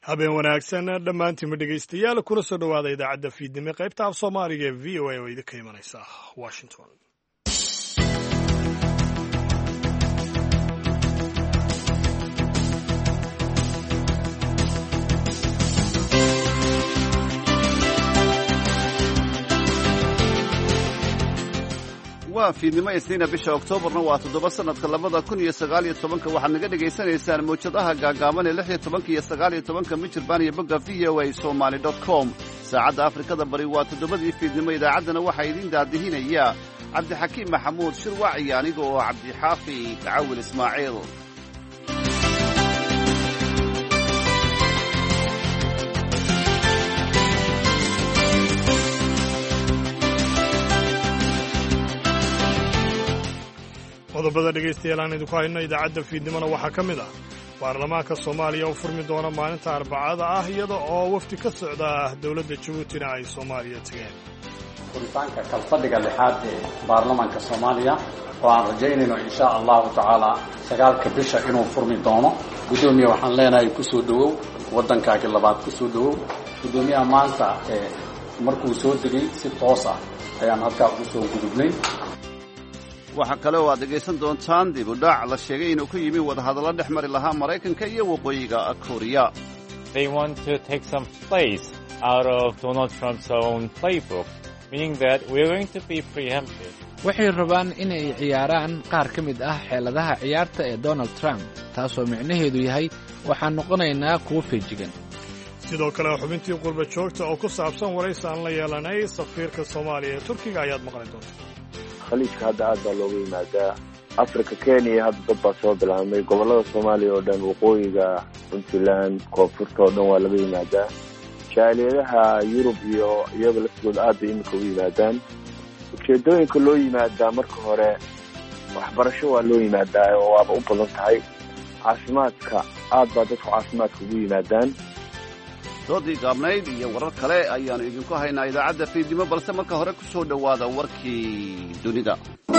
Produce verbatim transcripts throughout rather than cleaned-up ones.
habeen wanaagsan dhammaantiinba dhegaystayaal kuna soo dhowaada idaacadda fiidnimo qaybta af soomaaliga ee v o a oo idinka imanaysa washington. waa fiidnimo isniina bisha oktoobarna waa toddoba sannadka labada kun iyo sagaal iyo tobanka waxaad naga dhegaysanaysaan mawjadaha gaagaaban ee lix iyo tobanka iyo sagaal iyo tobanka michirbaan iyo bogga v o a somaly dot com saacadda afrikada bari waa toddobadii fiidnimo idaacaddana waxaa idiin daadihinaya cabdixakiim maxamuud shirwac iyo aniga oo cabdixaafi gacawil ismaaciil. qodobada dhegaystayaal aan idinku hayno idaacadda fiidnimona waxaa ka mid ah baarlamaanka soomaaliya oo furmi doona maalinta arbacada ah iyada oo wafdi ka socda dowladda jabuutina ay soomaaliya tegeen. furitaanka kalfadhiga lixaad ee baarlamaanka soomaaliya oo aan rajaynayno insha allahu tacaala sagaalka bisha inuu furmi doono. guddoomiye waxaan leenahay kusoo dhowow waddankaagii labaad kusoo dhowow. guddoomiyaha maanta ee markuu soo degay si toos ah ayaan halkaa ugu soo gudubnay. waxaa kale oo aad dhegaysan doontaan dib u dhac la sheegay inuu ka yimi wadahadallo dhex mari lahaa maraykanka iyo waqooyiga kooriya. They want to take some place out of Donald Trump's own playbook, meaning that we're going to be preempted. waxay rabaan inay ciyaaraan qaar ka mid ah xeeladaha ciyaarta ee Donald Trump, taasoo micnaheedu yahay waxaan noqonaynaa kuwo feejigan. sidoo kale xubintii qurba joogta oo ku saabsan waraysi aan la yeelanay safiirka Soomaaliya ee Turkiga ayaad maqli doontaa. khaliijka hadda aad baa looga yimaadaa africa kenya hadda dad baa soo bilaabmay gobollada soomaaliya oo dhan waqooyiga puntland koonfurta oo dhan waa laga yimaadaa jaaliyadaha yurub iyo iyaga laftooda aad bay iminka u yimaadaan. ujeedooyinka loo yimaadaa marka hore waxbarasho waa loo yimaadaa oo waaba u badan tahay. caafimaadka aad baa dadku caafimaadka ugu yimaadaan. doodii gaabnayd iyo warar kale ayaannu idinku haynaa idaacadda fiidnimo balse marka hore ku soo dhowaada warkii dunida.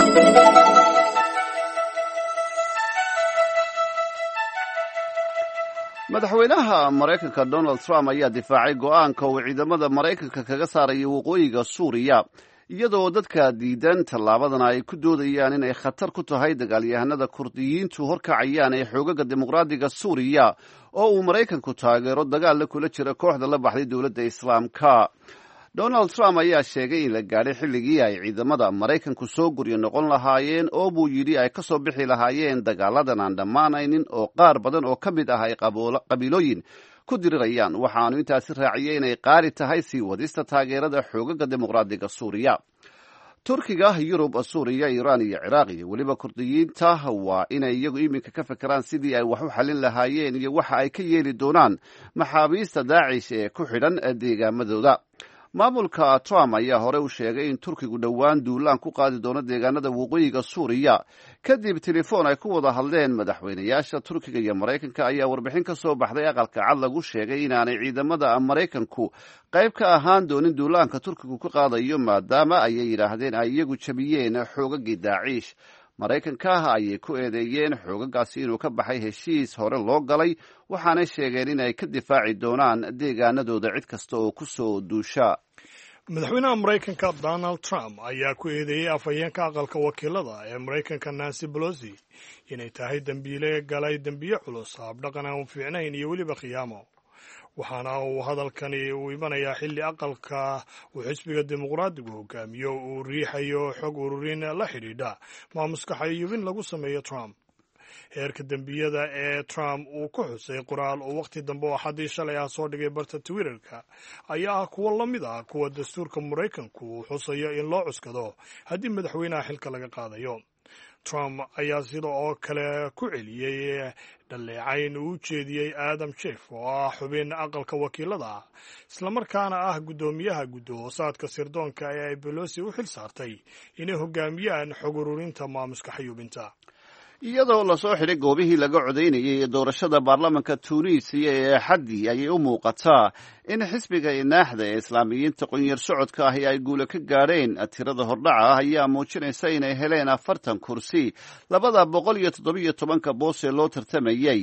madaxweynaha maraykanka donald trump ayaa difaacay go'aanka uu ciidamada maraykanka kaga saaraya waqooyiga suuriya iyadoo dadka diidan tallaabadan ay ku doodayaan inay khatar ku tahay dagaalyahanada kurdiyiintu horkacayaan ee xoogaga dimuqraadiga suuriya oo uu maraykanku taageero dagaal la kula jira kooxda la baxday dowladda islaamka. donald trump ayaa sheegay in la gaadhay xilligii ay ciidamada maraykanku soo guryo noqon lahaayeen oo buu yidhi ay ka soo bixi lahaayeen dagaaladan aan dhammaanaynin oo qaar badan oo ka mid ah ay qabiilooyin ku dirirayaan. waxaanu intaasi raaciyey inay qaali tahay sii wadista taageerada xoogaga dimuqraadiga suuriya. turkiga, yurub, suuriya, iiraan iyo ciraaq iyo weliba kurdiyiinta waa inay iyagu iminka ka fekeraan sidii ay wax u xallin lahaayeen iyo waxa ay ka yeeli doonaan maxaabiista daacish ee ku xidhan deegaamadooda. maamulka trump ayaa hore u sheegay in turkigu dhowaan duulaan ku qaadi doono deegaanada waqooyiga suuriya kadib telefoon ay ku wada hadleen madaxweynayaasha turkiga iyo maraykanka ayaa warbixin ka soo baxday aqalka cad lagu sheegay inaanay ciidamada maraykanku qayb ka ahaan doonin duulaanka turkigu ka qaadayo maadaama ayay yidhaahdeen ay iyagu jabiyeen xoogagii daacish. maraykanka ayay ku eedeeyeen xoogagaasi inuu ka baxay heshiis hore loo galay waxaanay sheegeen inay ka difaaci doonaan deegaanadooda cid kasta oo ku soo duusha. madaxweynaha maraykanka donald trump ayaa ku eedeeyey afhayeenka aqalka wakiilada ee maraykanka nancy pelosi inay tahay dembiile galay dembiye culus, habdhaqan aan fiicnayn iyo weliba khiyaamo. waxaana uu hadalkani uu imanayaa xilli aqalka uu xisbiga dimuqraadigu hogaamiyo uu riixayo xog ururin la xidhiidha maamuska xayuubin lagu sameeyo Trump. heerka dembiyada ee Trump uu ku xusay qoraal oo waqti dambe oo xadii shalay ah soo dhigay barta Twitterka ayaa ah kuwo la mid ah kuwa dastuurka Maraykanku uu xusayo in loo cuskado haddii madaxweynaha xilka laga qaadayo. Trump ayaa sida oo kale ku celiyey dhaleecayn uu jeediyey Adam Schiff oo ah xubin aqalka wakiilada islamarkaana ah guddoomiyaha guddo-hoosaadka sirdoonka ee ay Pelosi u xil saartay inay hogaamiyaan xog ururinta maamuska xayuubinta. iyadoo lasoo xidhay goobihii laga codaynayay ee doorashada baarlamanka tuuniisiya ee axaddii ayay u muuqataa in xisbiga inaaxda ee islaamiyiinta qunyar socodka ahi ay guula ka gaadheen. tirada hordhaca ah ayaa muujinaysa inay heleen afartan kursi labada boqol iyo toddobiyo tobanka boos ee loo tartamayey.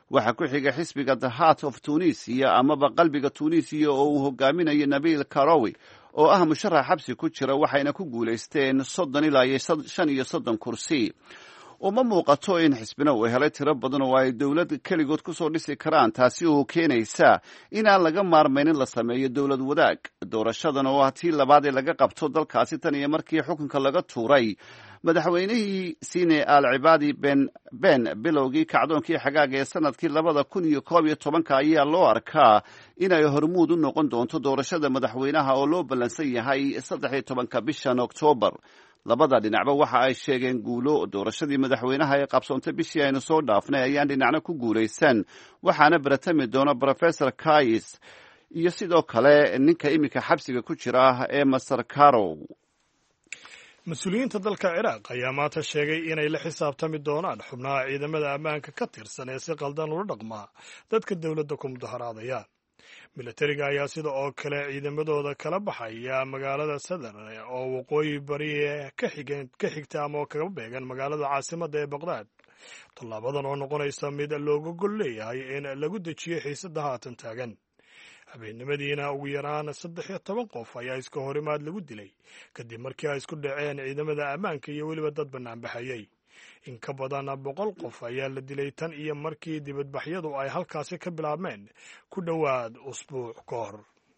waxaa ku xiga xisbiga the heart of tunisia amaba qalbiga tunisiya oo uu hogaaminayo nabil karowi oo ah musharax xabsi ku jira, waxayna ku guulaysteen soddon ilaa iyo shan iyo soddon kursi. uma muuqato in xisbina uu helay tiro badan oo ay dowlad keligood ku soo dhisi karaan, taasi oo keenaysa inaan laga maarmayn in la sameeyo dowlad wadaag. doorashadan oo ah tii labaad ee laga qabto dalkaasi tan iyo markii xukunka laga tuuray madaxweynihii sine al cibaadi ben ben bilowgii kacdoonkii xagaaga ee sanadkii labada kun iyo koob iyo tobanka ayaa loo arkaa inay hormuud u noqon doonto doorashada madaxweynaha oo loo ballansan yahay saddex iyo tobanka bishan oktoobar. labada dhinacba waxa ay sheegeen guulo. doorashadii madaxweynaha ee qabsoontay bishii aynu soo dhaafnay ayaan dhinacna ku guulaysan, waxaana baratami doona professor kais iyo sidoo kale ninka iminka xabsiga ku jira ee master carow. mas-uuliyiinta dalka ciraaq ayaa maanta sheegay inay la xisaabtami doonaan xubnaha ciidamada ammaanka ka tirsan ee si qaldan ula dhaqmaa dadka dowladda ku mudaharaadaya. milatariga ayaa sida oo kale ciidamadooda kala baxaya magaalada sadar oo waqooyi bari ka xigta ama oo kaga beegan magaalada caasimadda ee baqdaad. tallaabadan oo noqonaysa mid looga gol leeyahay in lagu dejiyo xiisadda haatan taagan. habeennimadiina ugu yaraan saddex iyo toban qof ayaa iska horimaad lagu dilay kadib markii ay isku dhaceen ciidamada ammaanka iyo weliba dad banaanbaxayay. in ka badan boqol qof ayaa la dilay tan iyo markii dibadbaxyadu ay halkaasi ka bilaabmeen ku dhowaad usbuuc ka hor.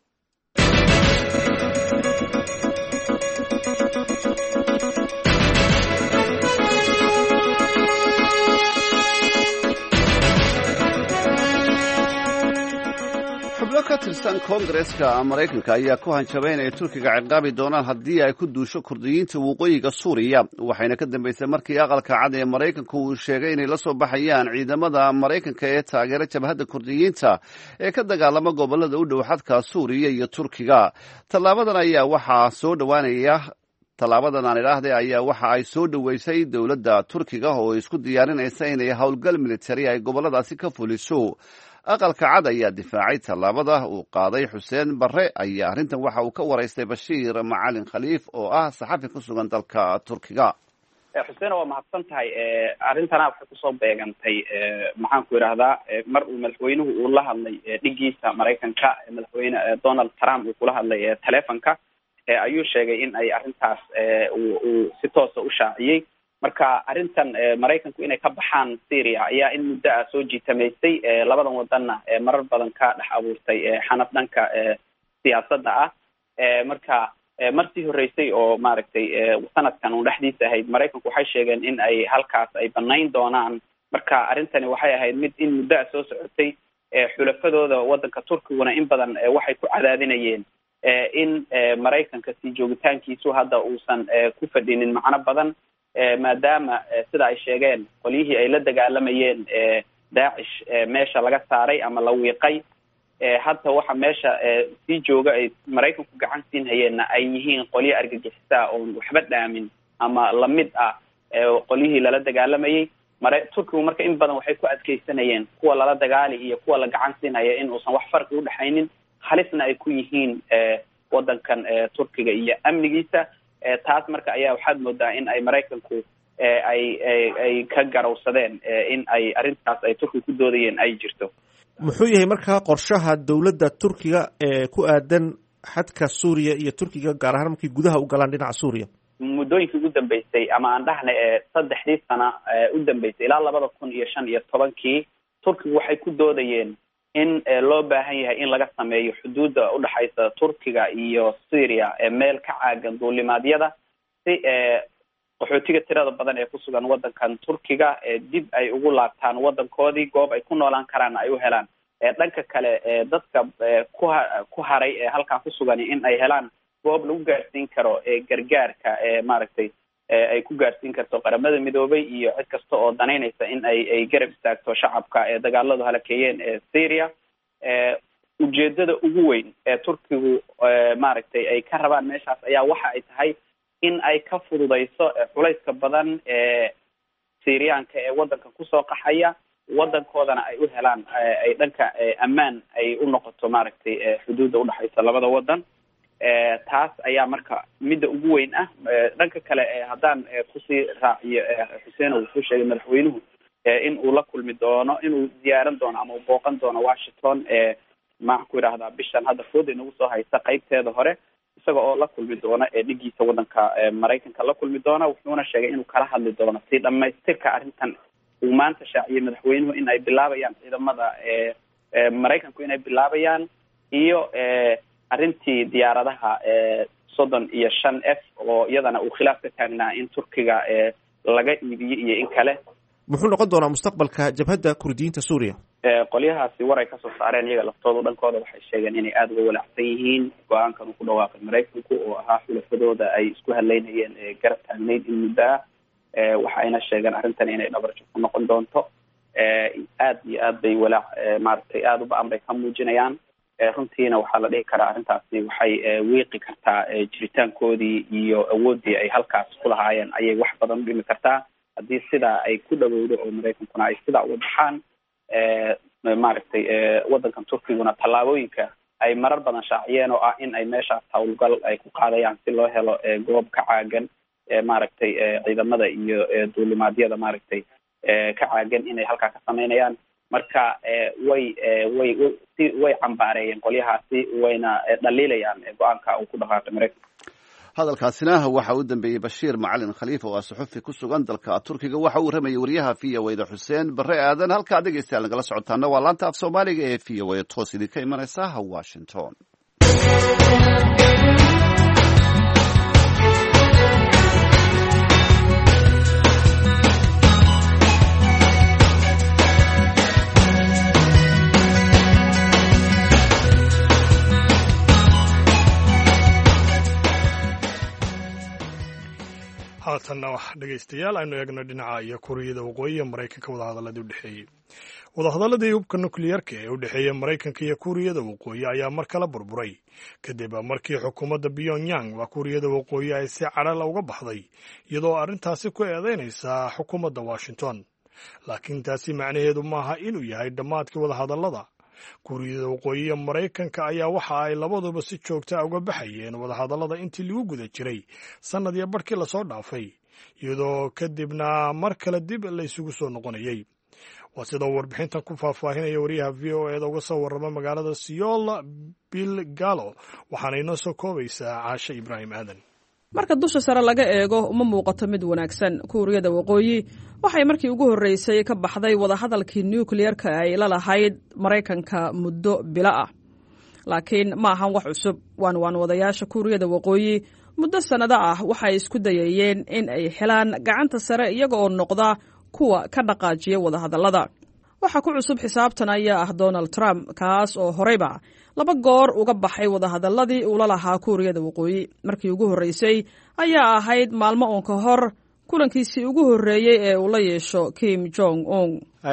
xubno ka tirsan koongareska maraykanka ayaa ku hanjabay inay turkiga ciqaabi doonaan haddii ay ku duusho kurdiyiinta waqooyiga suuriya, waxayna ka dambaysay markii aqalka cad ee maraykanku uu sheegay inay la soo baxayaan ciidamada maraykanka ee taageera jabhadda kurdiyiinta ee ka dagaalama gobolada u dhow xadka suuriya iyo turkiga. tallaabadan ayaa waxaa soo dhowaanaya tallaabadan aan idhaahday ayaa waxa ay soo dhoweysay dowladda turkiga oo isku diyaarinaysa inay howlgal militari ay goboladaasi ka fuliso. aqalka cad ayaa difaacay tallaabada uu qaaday. xuseen barre ayaa arrintan waxa uu ka waraystay bashiir macalin khaliif oo ah saxafi ku sugan dalka turkiga. xuseen waa mahadsan tahay. arrintana waxay kusoo beegantay maxaan ku idhaahdaa mar uu madaxweynuhu uu la hadlay dhigiisa maraykanka madaxweyne donald trump uu kula hadlay telefonka ayuu sheegay in ay arrintaas uu si toosa u shaaciyey. marka arrintan maraykanku inay ka baxaan syria ayaa in muddo ah soo jiitamaysay. labadan wadanna marar badan ka dhex abuurtay xanaf dhanka siyaasadda ah. marka martii horreysay oo maaragtay sanadkan uu dhexdiisa ahayd maraykanku waxay sheegeen in ay halkaas ay banayn doonaan. marka arrintani waxay ahayd mid in muddo ah soo socotay. xulafadooda wadanka turkiguna in badan waxay ku cadaadinayeen in maraykanka sii joogitaankiisu hadda uusan ku fadhinin macno badan, maadaama sida ay sheegeen qolyihii ay la dagaalamayeen daacish meesha laga saaray ama la wiiqay. hadda waxa meesha sii jooga ay maraykanku gacan siin hayeenna ay yihiin qolyo argagixisaa oon waxba dhaamin ama lamid ah qolyihii lala dagaalamayay. mara turkigu marka in badan waxay ku adkeysanayeen kuwa lala dagaali iyo kuwa la gacan siinhaya in uusan wax farqi udhexaynin, halisna ay ku yihiin wadankan turkiga iyo amnigiisa. taas marka ayaa waxaad moodaa in ay maraykanku ay ay ka garawsadeen in ay arrintaas ay turkiga ku doodayeen ay jirto. muxuu yahay markaa qorshaha dowladda turkiga ee ku aadan xadka suuriya iyo turkiga, gaar ahaan markay gudaha u galaan dhinaca suuriya? muddooyinkii ugu dambeysay ama aan dhahna saddexdii sana u dambeysay ilaa labada kun iyo shan iyo tobankii turkigu waxay ku doodayeen in loo baahan yahay in laga sameeyo xuduudda udhexaysa turkiga iyo syria meel ka caagan duulimaadyada si qaxootiga tirada badan ee kusugan wadankan turkiga dib ay ugu laabtaan wadankoodii, goob ay ku noolaan karaan ay u helaan. dhanka kale dadka kuha ku haray ee halkan kusugan in ay helaan goob lagu gaarsiin karo gargaarka maaragtay ay ku gaarsiin karto qaramada midoobay iyo cid kasta oo danaynaysa in ay ay garab istaagto shacabka ee dagaaladu halakeeyeen ee syria. ujeedada ugu weyn ee turkigu maaragtay ay ka rabaan meeshaas ayaa waxa ay tahay in ay ka fududayso culayska badan ee syriyaanka ee wadanka kusoo qaxaya, wadankoodana ay u helaan ay dhanka ammaan ay u noqoto maaragtay xuduudda udhexaysa labada wadan. taas ayaa marka midda ugu weyn ah. dhanka kale haddaan kusii raaciyo xuseen wuxuu sheegay madaxweynuhu in uu la kulmi doono inuu ziyaaran doono ama uu booqan doono washington maxaan ku idhahdaa bishan hadda fooda inagu soo haysta qaybteeda hore isaga oo la kulmi doona ee dhigiisa waddanka maraykanka la kulmi doona wuxuuna sheegay inuu kala hadli doono si dhamaystirka arrintan uu maanta shaaciyay madaxweynuhu in ay bilaabayaan ciidamada maraykanku inay bilaabayaan iyo arrintii diyaaradaha soddon iyo shan f oo iyadana uu khilaaf ka taagnaa in turkiga laga iibiyo iyo in kale. muxuu noqon doonaa mustaqbalka jabhadda kurdiyiinta suuriya? qolyahaasi war ay kasoo saareen iyaga laftooda dhankooda waxay sheegeen inay aada uga walaacsan yihiin go-aankan uu ku dhawaaqay maraykanku oo ahaa xulafadooda ay isku haleynayeen garab taagnayd in muddo ah waxayna sheegeen arrintan inay dhabarjab ku noqon doonto aada iyo aad bay walaac maaragtay aada u ba-an bay ka muujinayaan runtiina waxaa la dhihi karaa arrintaasi waxay wiiqi kartaa jiritaankoodii iyo awooddii ay halkaas ku lahaayeen ayay wax badan u dhimi kartaa haddii sidaa ay ku dhawowdo oo maraykankuna ay sidaa uga baxaan maaragtay waddankan turkiguna tallaabooyinka ay marar badan shaaciyeen oo ah in ay meeshaas hawlgal ay ku qaadayaan si loo helo goob ka caagan maaragtay ciidamada iyo duulimaadyada maaragtay ka caagan inay halkaa ka samaynayaan marka way way si way cambaareeyeen qolyahaasi wayna dhaliilayaan go-aanka uu ku dhaqaaqay maraykanka. hadalkaasina waxa u dambeeyey bashiir macalin khaliif oo ah suxufi ku sugan dalka turkiga waxa uu ramayay wariyaha v o da xuseen bare aadan. halkaa dhegeystayaal nagala socotaana waa laanta af soomaaliga ee v o a toos idinka imanaysa washington. haatanna wax dhegaystayaal aynu eegno dhinaca iyo kuuriyada waqooyi ee maraykanka wadahadaladii u dhexeeyey wadahadaladii hubka nukliyeerka ee u dhexeeya maraykanka iyo kuuriyada waqooyi ayaa mar kale burburay kadib markii xukuumadda pyongyang waa kuuriyada waqooyi ay si cadhala uga baxday iyadoo arrintaasi ku eedeynaysa xukuumadda washington laakiin taasi macnaheedu maaha inuu yahay dhammaadkii wadahadallada. kuuriyada waqooyi ee maraykanka ayaa waxa ay labaduba si joogta uga baxayeen wadahadallada intii lagu guda jiray sannad iyo barhkii lasoo dhaafay iyadoo kadibna mar kale dib la isugu soo noqonayey. waa sida uu warbixintan ku faahfaahinaya wariyaha v o eda uga soo warrama magaalada siyool bill gallo waxaana inoo soo koobaysaa caashe ibraahim aadan. marka dusha sare laga eego uma muuqato mid wanaagsan. kuuriyada waqooyi waxay markii ugu horreysay ka baxday wadahadalkii nukliyerka ay la lahayd maraykanka muddo bilo ah laakiin ma ahan wax cusub. waan waan wadayaasha kuuriyada waqooyi muddo sannado ah waxay isku dayayeen in ay helaan gacanta sare iyaga oo noqda kuwa ka dhaqaajiya wadahadallada. waxa ku cusub xisaabtan ayaa ah Donald Trump kaas oo horeyba laba goor uga baxay wadahadalladii uu la lahaa kuuriyada waqooyi. markii ugu horreysay ayaa ahayd maalmo uun ka hor kulankiisii ugu horreeyey ee uu la yeesho Kim Jong Un.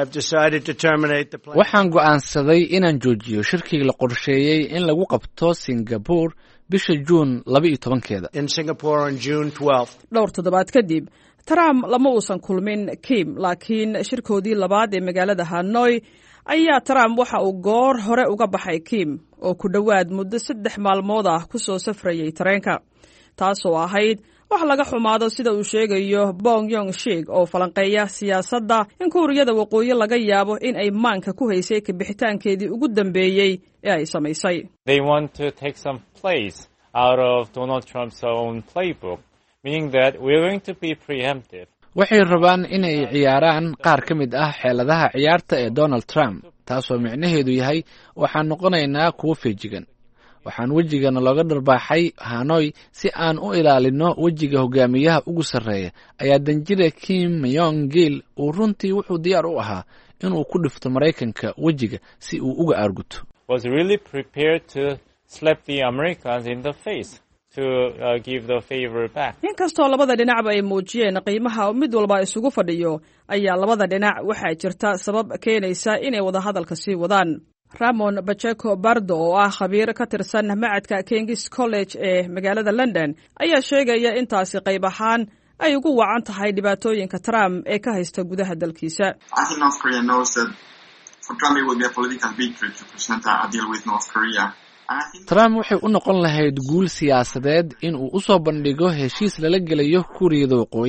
waxaan go'aansaday inaan joojiyo shirkii la qorsheeyey in lagu qabto Singapore bisha Juun laba iyo tobankeeda. dhowr toddobaad kadib Trump lama uusan kulmin Kim laakiin shirkoodii labaad ee magaalada Hanoi ayaa Trump waxa uu goor hore uga baxay Kim oo ku dhowaad muddo saddex maalmood ah ku soo safrayay tareenka taasoo ahayd wax laga xumaado sida uu sheegayo Bong Yong Shik oo falanqeeya siyaasadda in kuuriyada waqooyi laga yaabo in ay maanka ku haysay ka bixitaankeedii ugu dambeeyey ee ay samaysay. They want to take some place out of Donald Trump's own playbook, meaning that we're going to be preemptive. waxay rabaan inay ciyaaraan qaar ka mid ah xeeladaha ciyaarta ee Donald Trump taasoo micnaheedu yahay waxaan noqonaynaa kuwo feejigan. waxaan wejigana looga dharbaaxay Hanoi si aan u ilaalino wejiga hogaamiyaha ugu sarreeya ayaa danjire Kim Yong Gil uu runtii wuxuu diyaar u ahaa inuu ku dhifto Maraykanka wejiga si uu uga aarguto. Was really prepared to slap the Americans in the face. to uh, give the favor back. inkastoo labada dhinacba ay muujiyeen qiimaha mid walba isugu fadhiyo ayaa labada dhinac waxaa jirta sabab keenaysa inay wada hadalka sii wadaan. Ramon Pacheco Bardo oo ah khabiir ka tirsan macadka King's College ee magaalada London ayaa sheegaya intaasi qayb ahaan ay ugu wacan tahay dhibaatooyinka Trump ee ka haysta gudaha dalkiisa. I think North Korea knows that for Trump it will be a political victory to present a deal with North Korea. Trump waxay u noqon lahayd guul siyaasadeed in uu u soo bandhigo heshiis lala gelayo Kuuriyada Waqooyi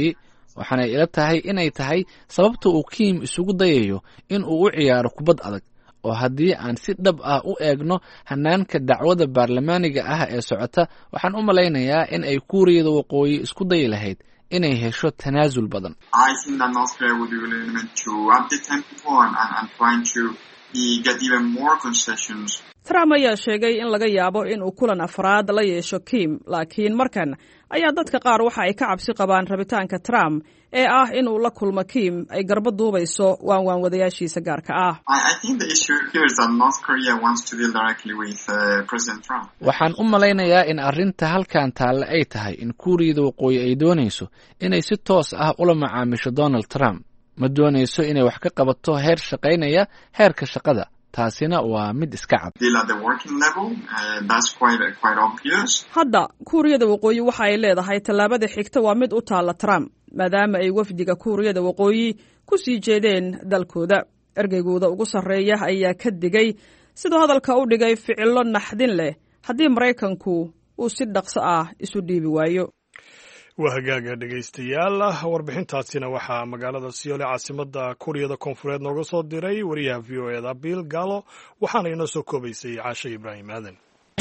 waxaana ila tahay inay tahay sababta uu Kim isugu dayayo in uu u ciyaaro kubad adag, oo haddii aan si dhab ah u eegno hanaanka dacwada baarlamaaniga ah ee socota, waxaan u malaynayaa in ay Kuuriyada Waqooyi isku dayi lahayd inay hesho tanaasul badan. I think that North Korea would be willing to up the tempo and, and trying to get even more concessions. Trump ayaa sheegay in laga yaabo in uu kulan afraad la yeesho Kim, laakiin markan ayaa dadka qaar waxa ay ka cabsi qabaan rabitaanka Trump ee ah in uu la kulmo Kim ay garba duubayso waan waan wadayaashiisa gaarka ah. I think the issue here is that North Korea wants to deal directly with uh, President Trump. Waxaan u malaynayaa in arrinta halkan taalla ay tahay in Kuuriyada Waqooyi ay doonayso inay si toos ah ula macaamisho Donald Trump, ma doonayso inay wax ka qabato heer shaqaynaya heerka shaqada. taasina waa mid iska cad. Hadda Kuuriyada Waqooyi waxa ay leedahay tallaabada xigta waa mid u taala Trump, maadaama ay wafdiga Kuuriyada Waqooyi ku sii jeedeen dalkooda. Ergeygooda ugu sarreeya ayaa ka digay sidoo hadalka u dhigay ficilo naxdin leh haddii Maraykanku uu si dhaqso ah isu dhiibi waayo. waa hagaaga dhegaystayaal, warbixintaasina waxaa magaalada Seoul ee caasimadda Kuuriyada Koonfureed nooga soo diray wariyaha V O E da Bill Gallo, waxaana inoo soo koobaysay Caashe Ibraahim Aadan.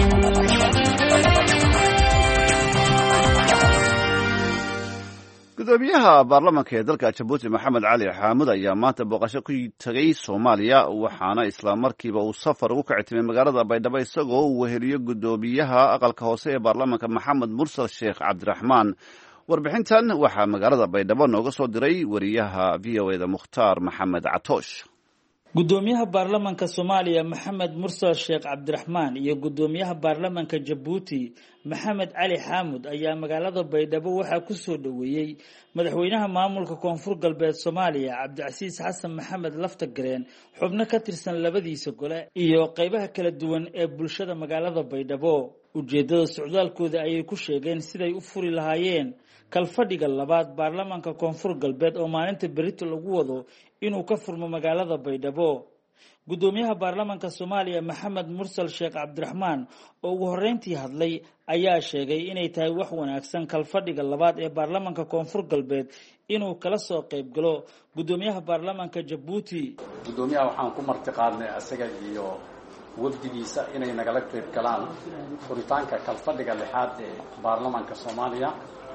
gudoomiyaha baarlamaanka ee dalka Jabuuti Maxamed Cali Xaamud ayaa maanta booqasho ku tagay Soomaaliya, waxaana isla markiiba uu safar ugu kactimay magaalada Baydhabo isagoo uu weheliyo gudoomiyaha aqalka hoose ee baarlamaanka Maxamed Mursal Sheekh Cabdiraxmaan. warbixintan waxaa magaalada Baydhabo nooga soo diray wariyaha V O E da Mukhtaar Maxamed Catoosh. gudoomiyaha baarlamaanka Soomaaliya Maxamed Mursal Sheekh Cabdiraxmaan iyo gudoomiyaha baarlamaanka Jabuuti Maxamed Cali Xaamud ayaa magaalada Baydhabo waxaa ku soo dhaweeyay madaxweynaha maamulka Koonfur Galbeed Soomaaliya Cabdicasiis Xasan Maxamed Laftagareen, xubno ka tirsan labadiisa gole iyo qaybaha kala duwan ee bulshada magaalada Baydhabo. ujeedada socdaalkooda ayay ku sheegeen siday u furi lahaayeen kalfadhiga labaad baarlamaanka Koonfur Galbeed oo maalinta berito lagu wado inuu ka furmo magaalada Baydhabo. gudoomiyaha baarlamaanka Soomaaliya Maxamed Mursal Sheekh Cabdiraxmaan oo ugu horeyntii hadlay ayaa sheegay inay tahay wax wanaagsan kalfadhiga labaad ee baarlamaanka Koonfur Galbeed inuu kala soo qayb galo gudoomiyaha baarlamaanka Jabuuti. gudoomiyaha waxaan ku martiqaadnay asaga iyo wafdigiisa inay nagala qayb galaan furitaanka kalfadhiga lixaad ee baarlamaanka Soomaaliya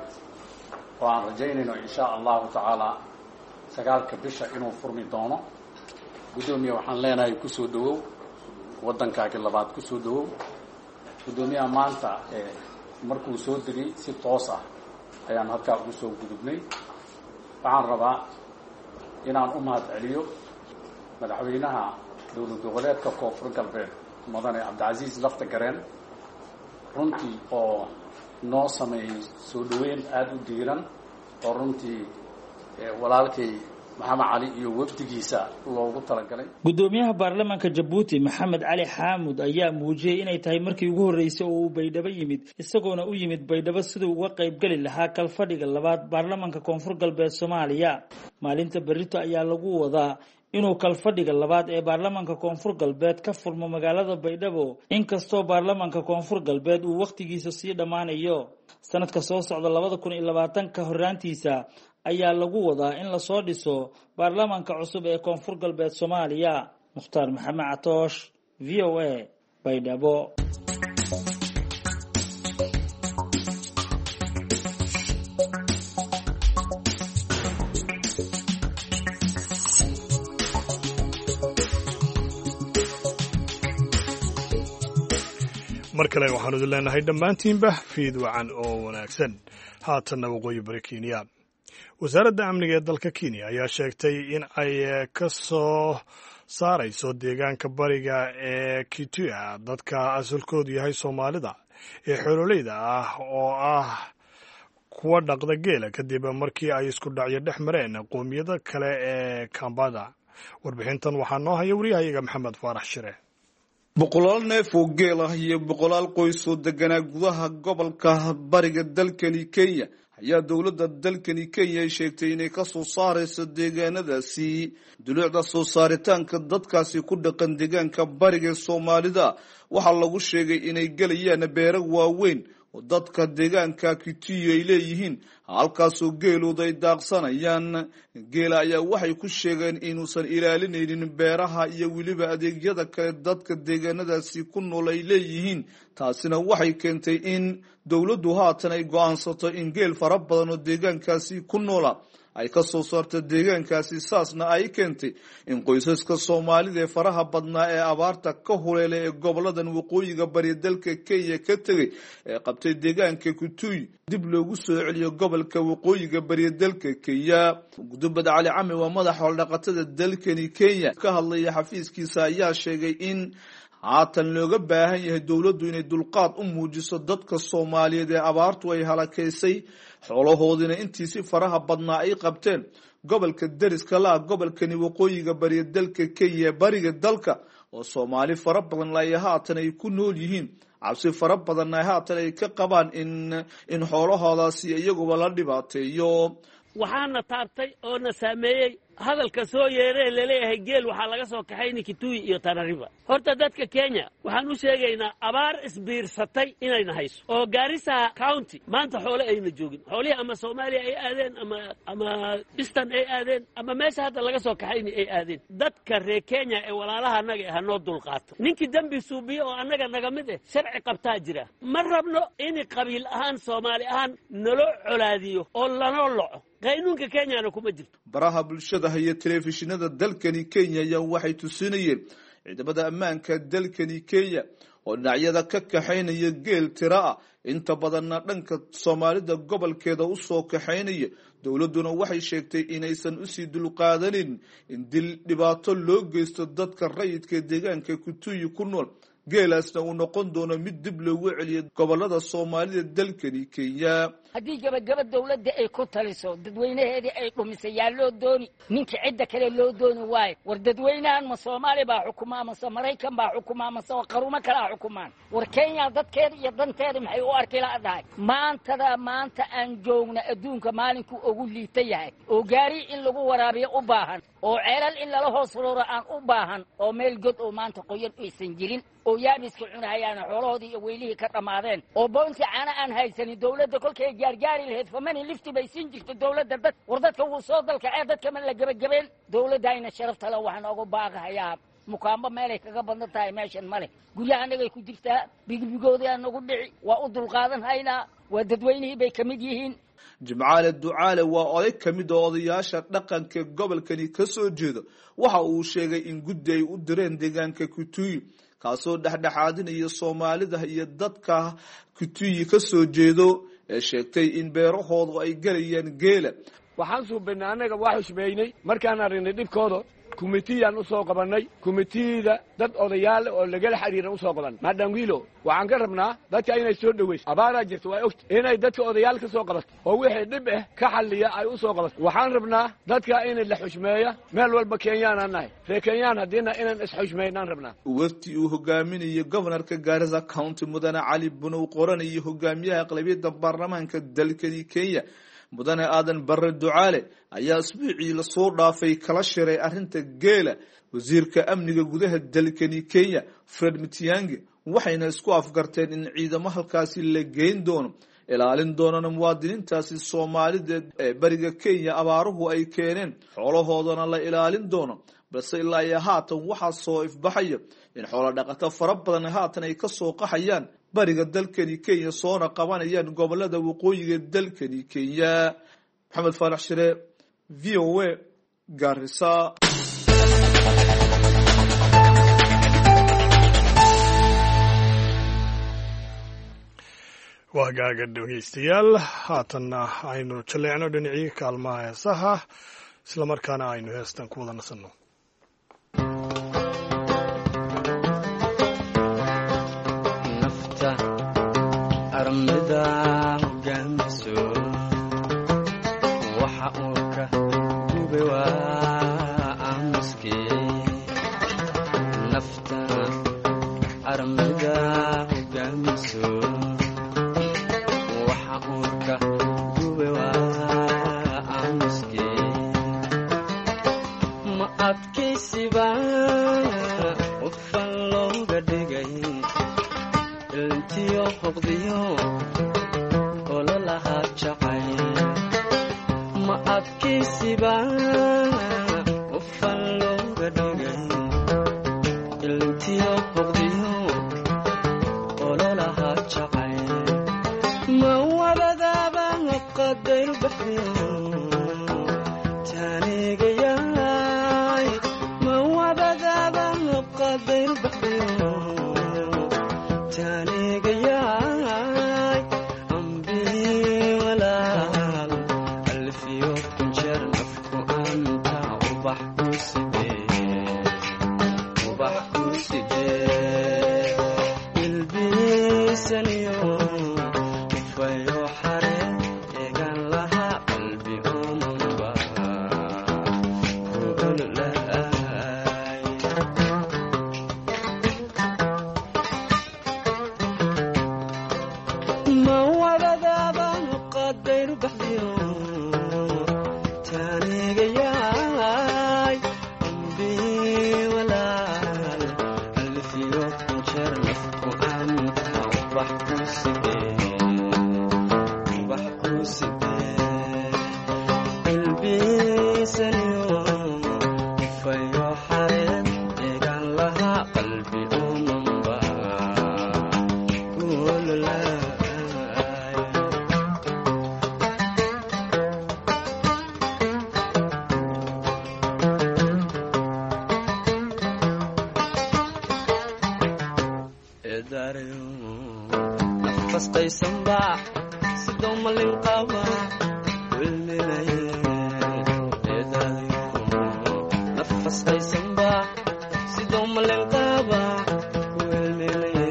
oo aan rajaynayno insha Allah taala sagaalka bisha inuu furmi doono. gudoomiye waxaan leenahay ku soo dhawow wadankaaga labaad ku soo dhawow. gudoomiyaha maanta ee markuu soo degay si toos ah ayaan halkaa ugu soo gudubnay. waxaan rabaa inaan u mahad celiyo madaxweynaha dowlad goboleedka Koonfur Galbeed mudane Cabdicasiis Laftagareen, runtii oo noo sameeyay soo dhaweyn aad u diiran oo runtii walaalkay Maxamed Cali iyo wafdigiisa loogu talagalay. gudoomiyaha baarlamaanka Jabuuti Maxamed Cali Xaamud ayaa muujiyay inay tahay markii ugu horeysay oo uu Baydhabo yimid, isagoona u yimid Baydhabo sidoo uga qayb gali lahaa kalfadhiga labaad baarlamaanka Koonfur Galbeed Soomaaliya. maalinta berito ayaa lagu wadaa inuu kalfadhiga labaad ee baarlamaanka Koonfur Galbeed ka furmo magaalada Baydhabo, inkastoo baarlamaanka Koonfur Galbeed uu waqtigiisa sii dhamaanayo. sanadka soo socda labada kun iyo labaatan ka horaantiisa ayaa lagu wadaa in la soo dhiso baarlamaanka cusub ee Koonfur Galbeed Soomaaliya. Mukhtaar Maxamed Catoosh, V O A, Baydhabo. mar kale waxaanu idin leenahay dhammaantiinba fiid wacan oo wanaagsan. haatanna waqooyi bari Kenya. wasaaradda amniga ee dalka Kenya ayaa sheegtay in ay ka soo saarayso deegaanka bariga ee Kitui dadka asalkoodu yahay Soomaalida ee xoololeyda ah oo ah kuwa dhaqda geela kadib markii ay isku dhacyo dhex mareen qoomiyada kale ee Kambada. warbixintan waxaa noo haya wariyahayaga Maxamed Faarax Shire. boqolaal neef oo geel ah iyo boqolaal qoys oo deganaa gudaha gobolka bariga dalkani Kenya ayaa dowladda dalkani Kenya ay sheegtay inay ka soo saarayso deegaanadaasi dulucda soo saaritaanka dadkaasi ku dhaqan deegaanka bariga Soomaalida. waxaa lagu sheegay inay galayaan beero waaweyn oo dadka deegaanka Kituyu ay leeyihiin halkaasoo geelooda ay daaqsanayaan. Geela ayaa waxay ku sheegeen inuusan ilaalinaynin beeraha iyo weliba adeegyada kale dadka deegaanadaasi ku nool ay leeyihiin. taasina waxay keentay in dowladdu haatan ay go'aansato in geel fara badan oo deegaankaasi ku noola ay ka soo saarto deegaankaasi. saasna ay keentay in qoysaska Soomaalida ee faraha badnaa ee abaarta ka huleelay ee goboladan waqooyiga bari dalka Kenya ka tagay ee qabtay deegaanka Kituyu dib loogu soo celiyo gobolka waqooyiga bari dalka Kenya. Gudubad Cali Cami waa madaxa xoolo-dhaqatada dalkani Kenya ka hadlaya xafiiskiisa ayaa sheegay in haatan looga baahan yahay dowladdu inay dulqaad u muujiso dadka Soomaaliyeed ee abaartu ay halakaysay xoolahoodina intii si faraha badnaa ay qabteen gobolka deriska la gobolkani waqooyiga bari dalka Kenya bariga dalka oo Soomaali fara badan ay haatan ay ku nool yihiin. cabsi fara badan ay haatan ay ka qabaan in in xoolahoodaasi iyaguba la dhibaateeyo. waxaana taabtay oo na saameeyay hadalka soo yeeray leeyahay geel waxa laga soo kaxaynay Kituyu iyo Tana River. horta dadka Kenya waxaan u sheegaynaa abaar isbiirsatay inayna hayso oo Garissa County maanta xoolo ayna joogin. xoolihi ama Soomaaliya ay aadeen ama ama Eastern ay aadeen ama meesha hadda laga soo kaxaynay ay aadeen. dadka reer Kenya ee walaalaha anaga ah noo dulqaato. ninkii dambi suubiyo oo anaga naga mid ah sharci qabtaa jira. ma rabno in qabiil ahaan Soomaali ahaan nalo colaadiyo oo lano loco. qaynuunka Kenya kuma jirto. baraha bulshada iyo telefishinada dalkani Kenya ayaa waxay tusinayeen ciidamada ammaanka dalkani Kenya oo dhinacyada ka kaxaynaya geel tira ah inta badanna dhanka Soomaalida gobolkeeda u soo kaxaynaya. dowladuna waxay sheegtay inaysan u sii dulqaadanin in dil dhibaato loo geysto dadka rayidka deegaanka Kituyu ku nool. geelaasna uu noqon doono mid dib loogu celiyo gobolada Soomaalida dalkani Kenya. haddii gabagaba dawladda ay ku taliso dadweynaheedii ay dhumisay yaa loo dooni ninka cidda kale loo dooni waayo. war dadweynahan ma Soomaali baa xukumaa mase Maraykan baa xukumaa mase qarumo kale xukumaan. war Kenya dadkeeda iyo danteeda maxay u arki laadahay. maantada maanta aan joogna adduunka maalinku ugu liita yahay oo gaari in lagu waraabiyo u baahan oo ceelal in lala hoos rooro aan u baahan oo meel god oo maanta qoyan aysan jirin oo yaabiska cunahayaan xoolahoodii iyo weylihii ka dhamaadeen oo boonti caana aan haysanin. dawladda kolkay gaargaari lahayd famani lifti bay siin jirto dawladda dad war dadka wuu soo dalka ee dadka ma la gabagabeen. dawladdaayna sharafta la waxaan uga baaqahayaa mukaamba meelay kaga badan tahay meeshan male. guryahanagay ku jirtaa bigbigoodii aan nagu dhici waa u dulqaadan haynaa. waa dadweynihii bay ka mid yihiin. Jimcaale Ducaale waa oday ka mid ah odayaasha dhaqanka gobolkani ka soo jeeda. waxa uu sheegay in guddi ay u direen deegaanka Kituyu kaasoo dhexdhexaadinaya Soomaalida iyo dadka Kituyu ka soo jeedo ee sheegtay in beerahoodu ay galayaan geela. waxaan suubinay anaga wax xushmeynay markaan aragnay dhibkooda kumitiyaan u soo qabanay. kumitiyada dad odayaal oo laga xiriir u soo qaban madangilo waxaan ka rabnaa dadka inay soo dhaweyso abaara jirto way ogta inay dadka odayaal ka soo qabato oo wixii dhib ah ka xalliya ay u soo qabato. waxaan rabnaa dadka inay la xushmeeyo meel walba Kenyaan anahay reer Kenyaan hadina inaan is xushmeynaan rabnaa. wafti uu hogaaminayo gobolka Garissa County mudane Cali Bunow qoran iyo hogaamiyaha aqlabiyadda baarlamaanka dalkani Kenya mudane Aadan Barre Ducaale ayaa isbuucii la soo dhaafay kala shiray arrinta geela wasiirka amniga gudaha dalkani Kenya Fred Matiang'i waxayna isku afgarteen in ciidamo halkaasi la geyn doono ilaalin doonana muwaadiniintaasi Soomaalida ee bariga Kenya abaaruhu ay keeneen xoolahoodana la ilaalin doono. balse ilaa iyo haatan waxaa soo ifbaxaya in xoolo dhaqato fara badan haatan ay ka soo qaxayaan bariga dalkani Kenya soona qabanayaan gobolada waqooyiga dalkani Kenya. Maxamed Faarax Shire V O A Garissa. waa gaaga dhegeystayaal haatanna aynu jaleecno dhinacii kaalmaha heesaha isla markaana aynu heestan ku wada nasanno. nafta armida hogaamiso waxa uu ka gube waa aamuskii. nafta armida hogaamiso adkaysiba qofan looga dhigay iltiyo hoqdiyo abaalkiisiba qofan looga dhigay ilintiyo boqdiyo ololaha jacay ma wabadaaba qadayr baxdiyo taanigayaay ma wabadaaba qadayr baxdiyo taanigayaay ambi walaal alfiyo kunjeer nafku anta ubax ku sidee ubax ku sidee ilbiisaniyo ufayo xare eegan laha qalbi omanba kuululaay ma wabadaaba qadayr baxdiyo taanigayaay ambi walaal alfiyo kunjeer nafku anta ubax ku sidee ubax ku sidee ilbiisaniyo ufayo xareed eegan laha qalbi omanba kuululaay eedaarayo nafas qaysanba sidoo malin qaba wilminaye eedaarayo nafas qaysanba sidoo malin qaba wilminaye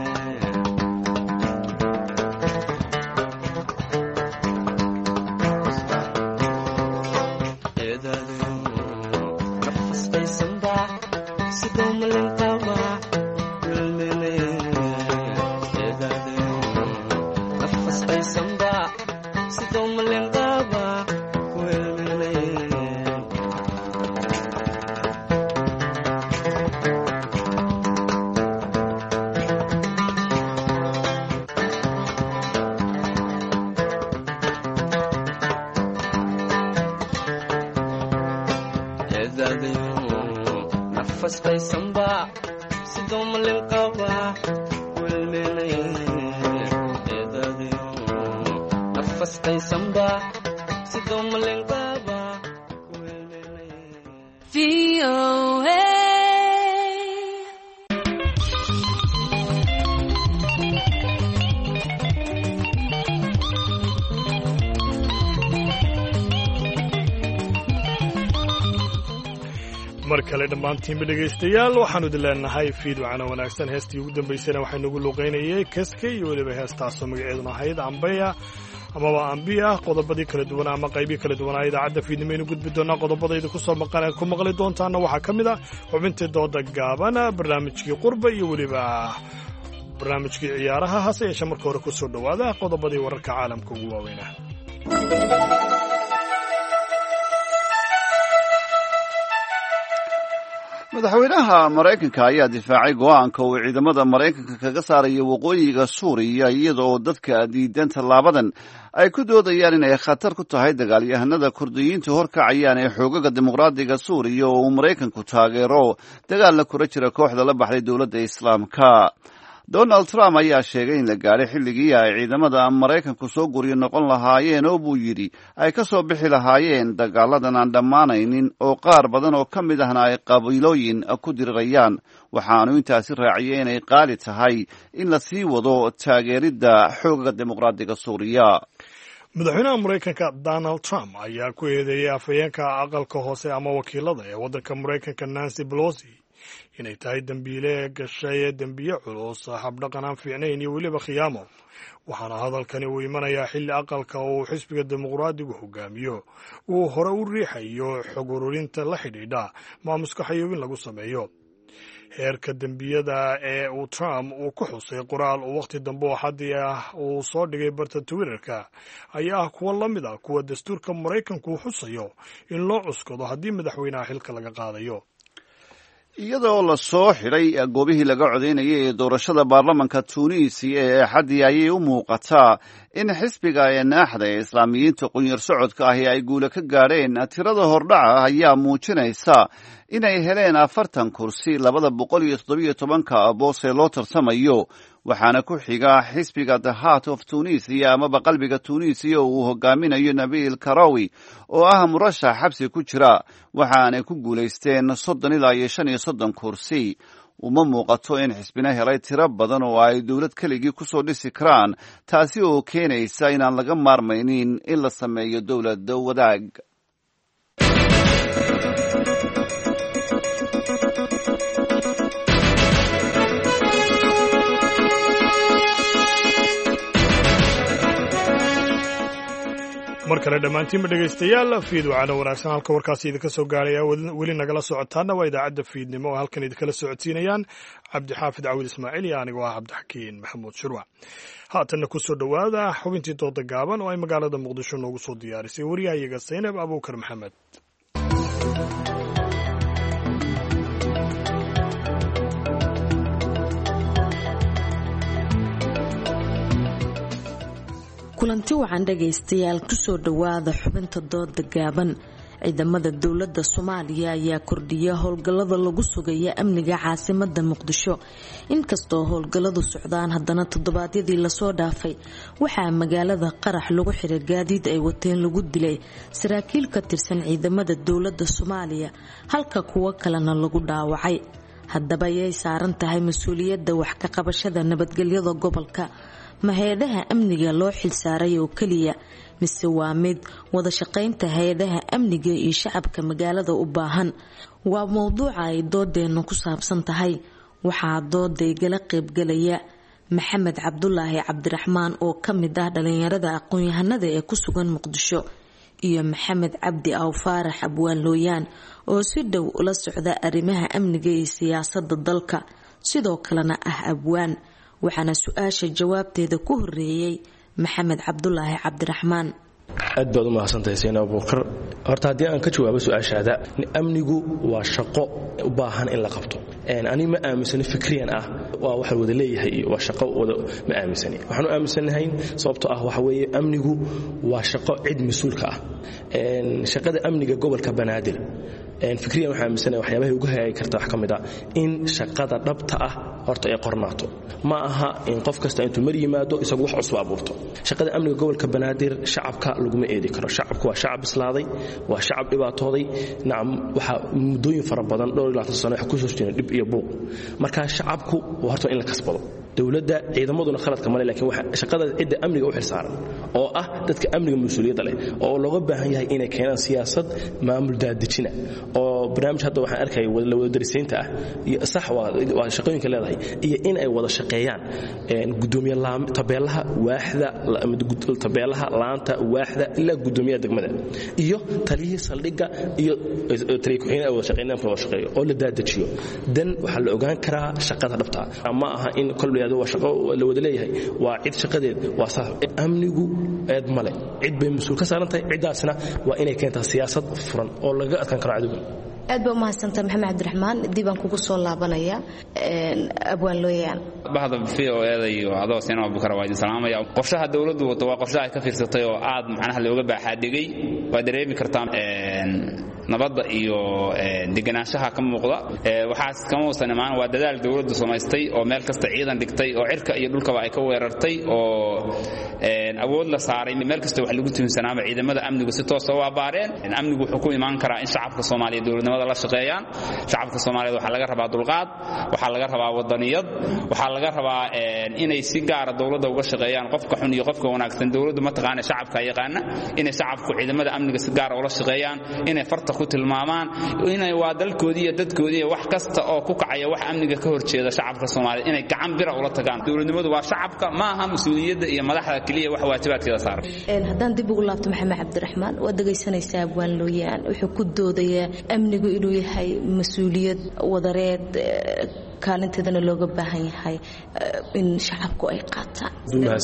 eedaarayo nafas qaysanba sidoo malin qaba wilminaye eedaarayo nafas qaysanba sidoo malin qaba wilminaye eedaarayo nafas qaysanba sidoo malin qaba wilminaye eedaarayo nafas qaysanba sidoo malin qaba mar kale dhammaantiinba dhegaystayaal waxaanu idin leenahay fiid wacana wanaagsan heestii ugu dambaysana waxay nagu luuqaynayay kaska iyo weliba heestaasoo magaceeduna ahayd ambeya amaba ambiya qodobadii kala duwanaa ama qaybii kala duwanaa idaacadda fiidnimaynu gudbi doonaa qodobadayda kusoo maqan ku maqli doontaana waxaa ka mid ah xubintii dooda gaaban barnaamijkii qurba iyo weliba barnaamijkii ciyaaraha hase yeeshee marka hore kusoo dhowaada qodobadii wararka caalamka ugu waaweynah madaxweynaha maraykanka ayaa difaacay go'aanka uu ciidamada maraykanka kaga saarayo waqooyiga suuriya iyada oo dadka diidan tallaabadan ay ku doodayaan inay khatar ku tahay dagaalyahanada kurdiyiinta horkacayaan ee xoogaga dimuqraadiga suuriya oo uu maraykanku taageero dagaalna kula jira kooxda la baxday dowladda islaamka donald trump ayaa sheegay in la gaadhay xilligii ay ciidamada maraykanku soo guryo noqon lahaayeen oo buu yidhi ay ka soo bixi lahaayeen dagaaladan aan dhammaanaynin oo qaar badan oo ka mid ahna ay qabiilooyin ku dirirayaan waxaanu intaasi raaciyey inay qaali tahay in la sii wado taageeridda xoogaga dimuqraadiga suuriya madaxweynaha maraykanka donald trump ayaa ku eedeeyey afhayeenka aqalka hoose ama wakiilada ee waddanka maraykanka nancy pelosi inay tahay dembiile gashay dembiye culus habdhaqan aan fiicnayn iyo weliba khiyaamo waxaana hadalkani uu imanayaa xilli aqalka uu xisbiga dimuqraadigu hogaamiyo uu hore u riixayo xog ururinta la xidhiidha maamuska xayuubin lagu sameeyo heerka dembiyada ee uu trump uu ku xusay qoraal uu wakhti dambe oo xaddii ah uu soo dhigay barta twitterka ayaa ah kuwo la mid ah kuwa dastuurka maraykanku uu xusayo in loo cuskado haddii madaxweynaha xilka laga qaadayo iyadoo la soo xidhay goobihii laga codaynayay ee doorashada baarlamanka tuuniisiya ee axaddii ayay u muuqataa in xisbiga ee naaxda ee islaamiyiinta qunyar socodka ahi ay guula ka gaadheen. tirada hordhaca ayaa muujinaysa inay heleen afartan kursi labada boqol iyo toddobiyo tobanka boos ee loo tartamayo, waxaana ku xiga xisbiga the heart of tunisia amaba qalbiga tunisiya oo uu hogaaminayo nabil karawi oo ah murashax xabsi ku jira, waxaanay ku guulaysteen soddon ilaa iyo shan iyo soddon kursi. uma muuqato in xisbina helay tiro badan oo ay dowlad keligii kusoo dhisi karaan, taasi oo keenaysa inaan laga maarmaynin in la sameeyo dowlad wadaag. mar kale dhammaantiinba dhegaystayaal fiid wacana wanaagsan. halka warkaasi idinka soo gaaraya weli nagala socotaana waa idaacadda fiidnimo oo halkan idinkala socodsiinayaan cabdixaafid cawil ismaaciil iyo anigoo ah cabdixakiin maxamuud shirwac. haatanna ku soo dhowaada xubintii dooda gaaban oo ay magaalada muqdisho noogu soo diyaarisay wariyahayaga saynab abuukar maxamed. kulanti wacan dhagaystayaal kusoo dhowaada xubinta dooda gaaban. ciidamada dowladda Soomaaliya ayaa kordhiya howlgallada lagu sugaya amniga caasimadda Muqdisho. inkastoo howlgalladu socdaan haddana toddobaadyadii lasoo dhaafay waxaa magaalada qarax lagu xiray gaadiid ay wateen lagu dilay saraakiil ka tirsan ciidamada dowladda Soomaaliya halka kuwa kalena lagu dhaawacay. haddaba ayay saaran tahay mas-uuliyadda wax ka qabashada nabadgelyada gobolka ma hay'adaha amniga loo xilsaaray oo kaliya mise waa mid wada shaqaynta hay'adaha amniga iyo shacabka magaalada u baahan? waa mowduuca ay doodeenu ku saabsan tahay. waxaa dooda igala qaybgalaya maxamed cabdulaahi cabdiraxmaan oo ka mid ah dhalinyarada aqoon-yahanada ee ku sugan Muqdisho iyo maxamed cabdi aw faarax abwaan looyaan oo si dhow ula socda arrimaha amniga iyo siyaasadda dalka, sidoo kalena ah abwaan. waxaana su-aasha jawaabteeda ku horeeyay maxamed cabdulaahi cabdiraxmaan. aad baad u mahadsantahay Saynab Abuukar. horta haddii aan ka jawaabo su-aashaada, amnigu waa shaqo u baahan in la qabto. ani ma aaminsani fikriyan ah waa waxa wada leeyahay iyo waa shaqo wada ma aaminsani. waxaan u aaminsanahay sababtoo ah waxa weeye amnigu waa shaqo cid mas'uulka ah. shaqada amniga gobolka Banaadir fikriyan waxaan aaminsanahay waxyaabaha ugu hagaagi karta wax kamid ah in shaqada dhabta ah horta ay qornaato, ma aha in qof kasta intuu mar yimaado isagu wax cusub abuurto. shaqada amniga gobolka Banaadir shacabka laguma eedi karo. shacabku waa shacab islaaday, waa shacab dhibaatooday. nacam waxa muddooyin fara badan dhowr iyo labaatan sano wax ku soo jireen dhib iyo buuq. marka shacabku waa horta in la kasbado. dowladda ciidamaduna khaladka male, laakiin waxa shaqada cidda amniga u xilsaaran oo ah dadka amniga mas'uuliyadda leh oo looga baahan yahay inay keenaan siyaasad maamul daadejina oo barnaamij hadda waxaan arkay wada wada darisaynta ah iyo sax waa shaqooyinka leedahay iyo in ay wada shaqeeyaan gudoomiye tabeelaha waaxda tabeelaha laanta waaxda ilaa gudoomiyaha degmada iyo taliyihii saldhigga iyo tariiqooyin ay wada shaqeynayaan wada shaqeeyo oo la daadejiyo. dan waxa la ogaan karaa shaqada dhabta ah, ma aha in kol waa shaqo la wada leeyahay waa cid shaqadeed waa sax. amnigu eed male, cid bay mas'uul ka saaran tahay. cidaasna waa inay keentaa siyaasad furan oo laga adkaan karo cadowga. aad baa mahadsantahay maxamed cabdiraxmaan. dib aan kugu soo laabanaya abwaan looyaan. bahda v o eeda iyo adoo Saynab Abuukar waa idin salaamaya. qorshaha dawladdu wato waa qorshaha ay ka fiirsatay oo aad macnaha looga baaxaa dhigay. waa dareemi kartaa nabadda iyo deganaanshaha ka muuqda. waxaas kama uusan imaan, waa dadaal dawladdu samaystay oo meel kasta ciidan dhigtay oo cirka iyo dhulkaba ay ka weerartay oo awood la saaray meel kasta wax lagu tuunsanaaba ciidamada amnigu si toos ah u abaareen. amnigu wuxuu ku imaan karaa in shacabka Soomaaliyeed dawladnimada la shaqeeyaan. shacabka Soomaaliyeed waxa laga rabaa dulqaad, waxa laga rabaa wadaniyad, waxa laga rabaa inay si gaar ah dawladda uga shaqeeyaan qofka xun iyo qofka wanaagsan. dawladdu ma taqaan shacabka yaqaana inay shacabku ciidamada amniga si gaar ah ula shaqeeyaan, inay farta ku tilmaamaan inay waa dalkoodii iyo dadkoodii wax kasta oo ku kacaya wax amniga ka horjeeda shacabka Soomaaliyeed inay gacan bira ula tagaan. dawladnimadu waa shacabka, ma aha mas'uuliyadda iyo madaxda kaliya wax waajibaadkeeda saaran. een haddaan dib ugu laabto maxamed cabdiraxmaan, waad dhagaysanaysaa abwaan looyaan wuxuu ku doodayaa amnigu inuu yahay mas'uuliyad wadareed kaalinteedana looga baahan yahay in shacabku ay qaataan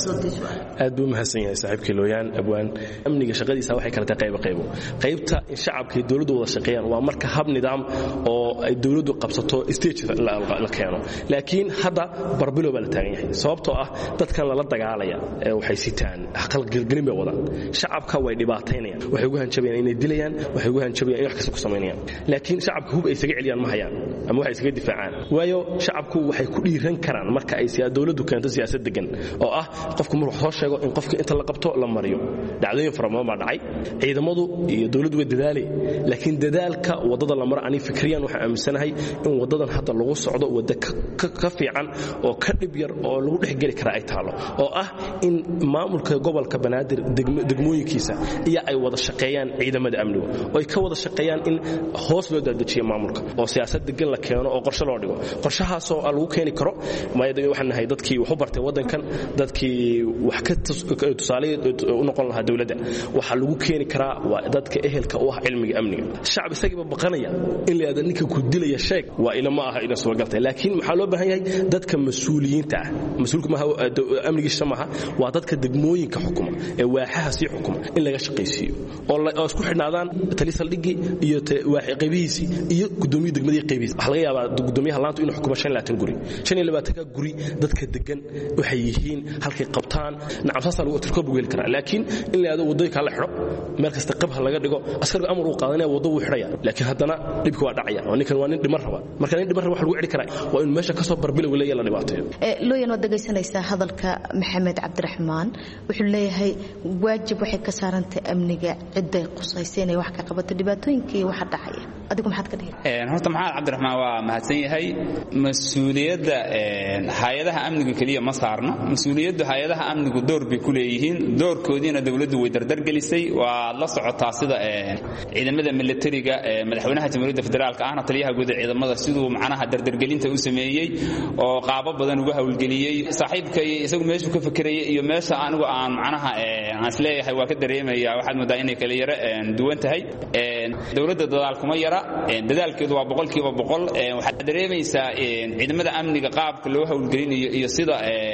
aad buu mahadsan yahay saaxiibkii looyaan abwaan amniga shaqadiisa waxay kala tahay qaybo qaybo qaybta in shacabka iyo dawladdu wada shaqeeyaan waa marka hab nidaam oo ay dawladdu qabsato stage la keeno laakiin hadda barbilo baa la taagan yahay sababtoo ah dadkan lala dagaalaya ee waxay sitaan aqal galgalin bay wadaan shacabka way dhibaataynayaan waxay ugu hanjabayaan inay dilayaan waxay ugu hanjabayaan in wax kasta ku sameeyaan laakiin shacabku hub ay isaga celiyaan ma hayaan ama waxay isaga difaacaan waayo shacabku waxay ku dhiiran karaan marka ay siyaasad dawladdu keento siyaasad degan oo ah qofku markuu soo sheego in qofka inta la qabto la mariyo dhacdooyin farabadan baa dhacay ciidamadu iyo dawladdu way dadaalay laakiin dadaalka wadada la maro ani fikriyan waxa aaminsanahay in wadadan hadda lagu socdo wada ka fiican oo ka dhib yar oo lagu dhexgali kara ay taalo oo ah in maamulka gobolka Banaadir degmooyinkiisa iyo ay wada shaqeeyaan ciidamada amniga oo ay ka wada shaqeeyaan in hoos loo daadajiyo maamulka oo siyaasad degan la keeno oo qorshe loo dhigo qorshahaas oo lagu keeni karo maayada waxaan nahay dadkii wax u bartay wadankan dadkii wax ka tusaale u noqon lahaa dawladda waxa lagu keeni karaa waa dadka ehelka u ah cilmiga amniga shacab isaga baqanaya in la yiraahdo ninka ku dilaya sheeg waa ila ma aha ina soo galtay laakiin waxa loo baahan yahay dadka mas'uuliyiinta ah mas'uulka ma amniga shamaha waa dadka degmooyinka xukuma ee waaxaha si xukuma in laga shaqeysiyo oo isku xidhnaadaan taliisal dhigi iyo waaxi qaybihiisi iyo gudoomiye degmadii qaybihiisi waxa laga yaabaa gudoomiyaha laantu inuu xukumo shan iyo labaatan guri shan iyo labaatan ka guri dadka degan waxay yihiin halkay qabtaan nacabsaas lagu tirkoob weel kara laakiin in la yiraahdo wadooyin kala xidho meel kasta qabha laga dhigo askariga amar uu qaadanaya wado uu xidhaya laakiin haddana dhibku waa dhacaya oo ninkan waa nin dhimar raba marka nin dhimar raba wax lagu xidhi karaa waa in meesha ka soo barbilay walaaya la dhibaateeyo ee looyan wada geysanaysa hadalka Maxamed Cabdiraxmaan wuxuu leeyahay waajib waxay ka saarantay amniga ciday qusaysay wax ka qabato dhibaatooyinkii waxa dhacaya adigu maxaad ka dhihi een horta Maxamed Cabdiraxmaan waa mahadsan yahay mas'uuliyadda een hay'adaha amniga kaliya ma saarno mas'uuliyadda hay'adaha amnigu door bay ku leeyihiin doorkoodina dawladdu way dardar gelisay waa la socotaa sida ee ciidamada militariga ee madaxweynaha jamhuuriyadda federaalka ahna taliyaha guud ee ciidamada sidoo macnaha dardar gelinta uu sameeyay oo qaabo badan uga hawlgeliyay saaxiibkay isagu meeshu ka fikirayay iyo meesha anigu aan macnaha ee aan isleeyahay waa ka dareemaya waxaad moodaa inay kala yara duwan tahay ee dawladda dadaal kuma yara dadaalkeedu waa boqolkiiba boqol waxaad dareemaysaa ciidamada amniga qaabka loo hawlgelinayo iyo sida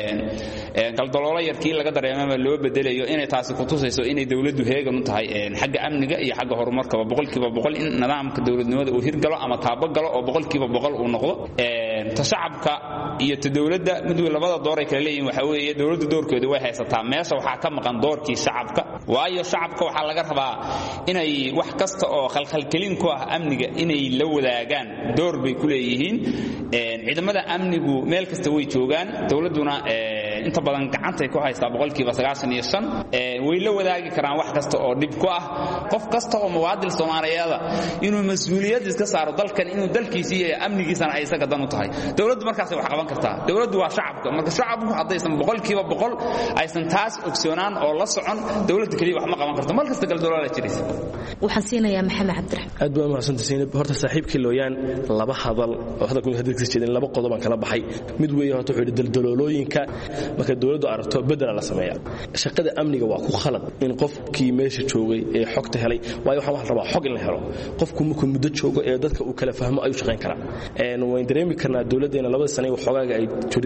ee galdaloolo yarkii laga dareemay loo bedelayo inay taasi ku tusayso inay dawladdu heegan u tahay xagga amniga iyo xagga horumarka boqolkiiba boqol in nidaamka dawladnimada uu hirgalo ama taabo galo oo boqolkiiba boqol uu noqdo ee shacabka iyo dawladda mid labada door ay kala leeyihiin waxa weeye dawladdu doorkeedu way haysataa meesha waxa ka maqan doorkii shacabka waayo shacabka waxa laga rabaa inay wax kasta oo khalkhalgelin ku ah amniga inay la wadaagaan door bay ku leeyihiin ee ciidamada amnigu meel kasta way joogaan dawladuna ee inta badan gacantay ku haysaa boqolkiiba sagaashan iyo shan ee way la wadaagi karaan wax kasta oo dib ku ah qof kasta oo muwaadin Soomaaliyeed inuu mas'uuliyad iska saaro dalkan inuu dalkiisa iyo amnigiisa ay isaga dan u tahay dawladdu markaas wax qaban kartaa dawladdu waa shacabka marka shacabku hadaysan boqolkiiba boqol aysan taas ogsoonaan oo la socon dawladda kaliya wax ma qaban karto mal kasta gal dawladda jiraysa waxaan siinayaa Maxamed Cabdiraxmaan aad baa mahadsantahay horta saaxiibkii looyaan laba hadal oo hadalku hadalkiisa jeedin laba qodob aan kala baxay mid weeye horta wuxuu daldalooyinka marka dawladdu aragto bedel la sameeyaa shaqada amniga waa ku khalad in qofkii meesha joogay ee xogta helay waayo waxa wax rabaa xog in la helo qofku markuu muddo joogo ee dadka uu kala fahmo ayuu shaqeyn karaa een waan dareemi karnaa dawladdeena labada sano ee xogaaga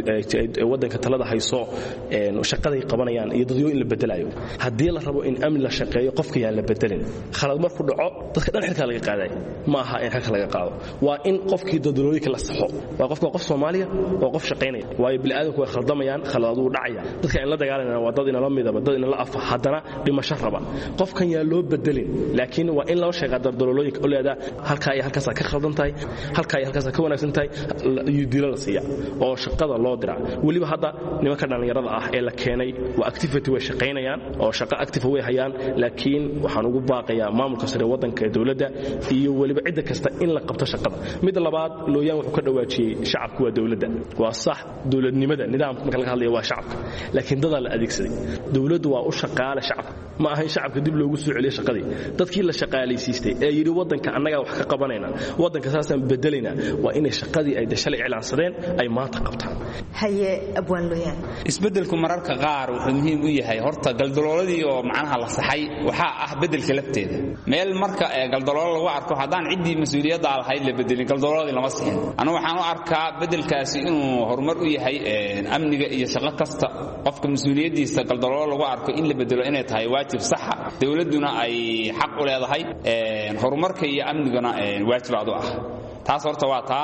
ay wadanka talada hayso een shaqaday qabanayaan iyo dadyo in la bedelayo hadii la rabo in amni la shaqeeyo qofka yaan la bedelin khalad markuu dhaco dadka dhan xilka laga qaaday ma aha in xilka laga qaado waa in qofkii dadalooyinka la saxo waa qofka qof Soomaaliya oo qof shaqeynaya waayo bilaadanku way khaldamayaan khaladadu dhacaya dadka in la dagaalanayna waa dad in la midaba dad in la afa hadana dhimasho raba qofkan yaa loo bedelin laakiin waa in loo sheegaa dadalooyinka oo leeyahay halka ay halkaas ka khaldan tahay halka ay halkaas ka wanaagsan tahay iyo diilan la siiya oo shaqada loo dira waliba hadda nimanka dhalinyarada ah ee la keenay waa activity way shaqeynayaan oo shaqo active way hayaan laakiin waxaan ugu baaqayaa maamulka sare wadanka ee dawladda iyo waliba cid kasta in la qabto shaqada mid labaad looyaan wuxuu ka dhawaajiyay shacabku waa dawladda waa sax dawladnimada nidaamka marka laga hadlayo waa shacabka laakiin dad la adeegsaday dawladdu waa u shaqaale shacabka ma ahayn shacabka dib loogu soo celiyo shaqadii dadkii la shaqaalaysiistay ee yidhi waddanka annagaa wax ka qabanayna waddanka saasaan bedelaynaa waa inay shaqadii ay dashalay iclaansadeen ay maanta qabtaan haye abwaan looyaan isbeddelku mararka qaar wuxuu muhiim u yahay horta galdalooladii oo macnaha la saxay waxaa ah beddelka lafteeda meel marka galdaloolo lagu arko haddaan ciddii mas-uuliyadda lahayd la bedelin galdalooladii lama sixin anigu waxaan u arkaa beddelkaasi inuu horumar u yahay amniga iyo shaqo kasta qofka mas-uuliyaddiisa galdaloolo lagu arko in la bedelo inay tahay waajib saxa dowladduna ay xaq u leedahay horumarka iyo amniguna waajib aad u ah taas horta waa taa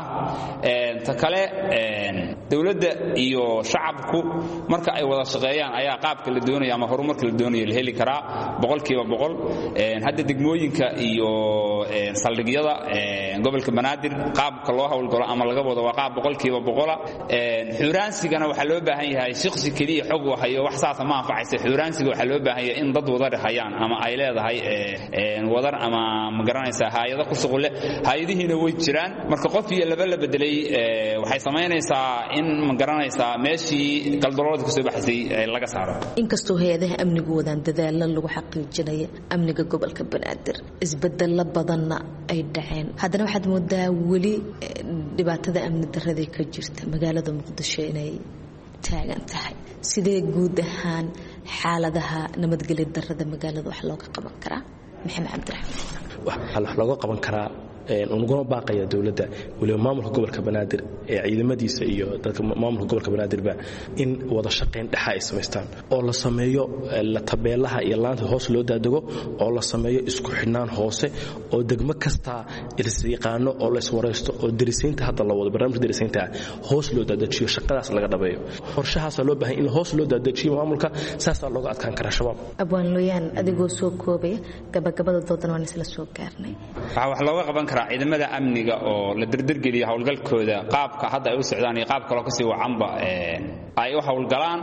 ta kale dawladda iyo shacabku marka ay wada shaqeeyaan ayaa qaabka la doonayo ama horumarka la doonayo la heli karaa boqolkiiba boqol hadda degmooyinka iyo saldhigyada gobolka banaadir qaabka loo hawlgalo ama laga wado waa qaab boqolkiiba boqola xuraansigana waxaa loo baahan yahay shaqsi keliya xog wahayo wax saasa ma anfacaysa xuraansiga waxaa loo baahan yahay in dad wada hayaan ama ay leedahay wadar ama ma garanaysaa hay'ado ku shuqul leh hay'adihiina way jiraan marka qof iyo laba la bedelay waxay samaynaysaa in ma garanaysaa meeshii galdaloolada kasoo baxaysay laga saaro inkastoo hay-adaha amnigu wadaan dadaalo lagu xaqiijinayo amniga gobolka banaadir isbedelo badanna ay dhaceen haddana waxaad moodaa weli dhibaatada amni darradii ka jirta magaalada muqdisho inay taagan tahay sidee guud ahaan xaaladaha nabadgelyo darrada magaalada wax looga qaban karaa maxamed cabdiraxmaan wax looga qaban karaa unuguna baaqaya dowladda waliba maamulka gobolka banaadir ee ciidamadiisa iyo dadka maamulka gobolka banaadirba in wada shaqayn dhexa ay samaystaan oo la sameeyo la tabeelaha iyo laanta hoos loo daadego oo la sameeyo isku xidhnaan hoose oo degmo kasta isyaqaano oo la iswaraysto oo darisiinta hadda la wado barnaamijka darisiinta hoos loo daadajiyo shaqadaas laga dhabeeyo qorshahaas loo baahan in hoos loo daadajiyo maamulka saasaa looga adkaan karaa shabaab abwaan looyaan adigoo soo koobaya gabagabada doodana waan isla soo gaarnay waxaa wax looga qaban ciidamada amniga oo la dardargeliyo hawlgalkooda qaabka hadda ay u socdaan iyo qaab kaloo kasii wacanba ay u hawlgalaan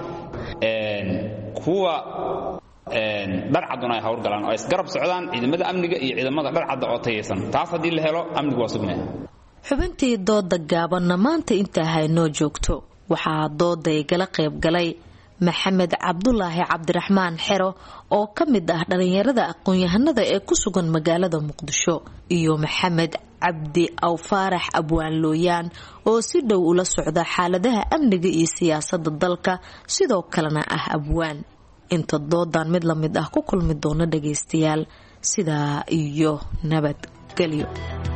kuwa dharcaduna ay hawlgalaan oo isgarab socdaan ciidamada amniga iyo ciidamada dharcadda oo tayaysan taas haddii la helo amnigu waa sugnaya xubintii dooda gaabanna maanta intaa haynoo joogto waxaa dooday gala qayb galay maxamed cabdulaahi cabdiraxmaan xero oo ka mid ah dhalinyarada aqoon-yahanada ee ku sugan magaalada muqdisho iyo maxamed cabdi awfaarax abwaan looyaan oo si dhow ula socda xaaladaha amniga iyo siyaasadda dalka sidoo kalena ah abwaan inta doodan mid la mid ah ku kulmi doono dhagaystayaal sidaa iyo nabadgelyo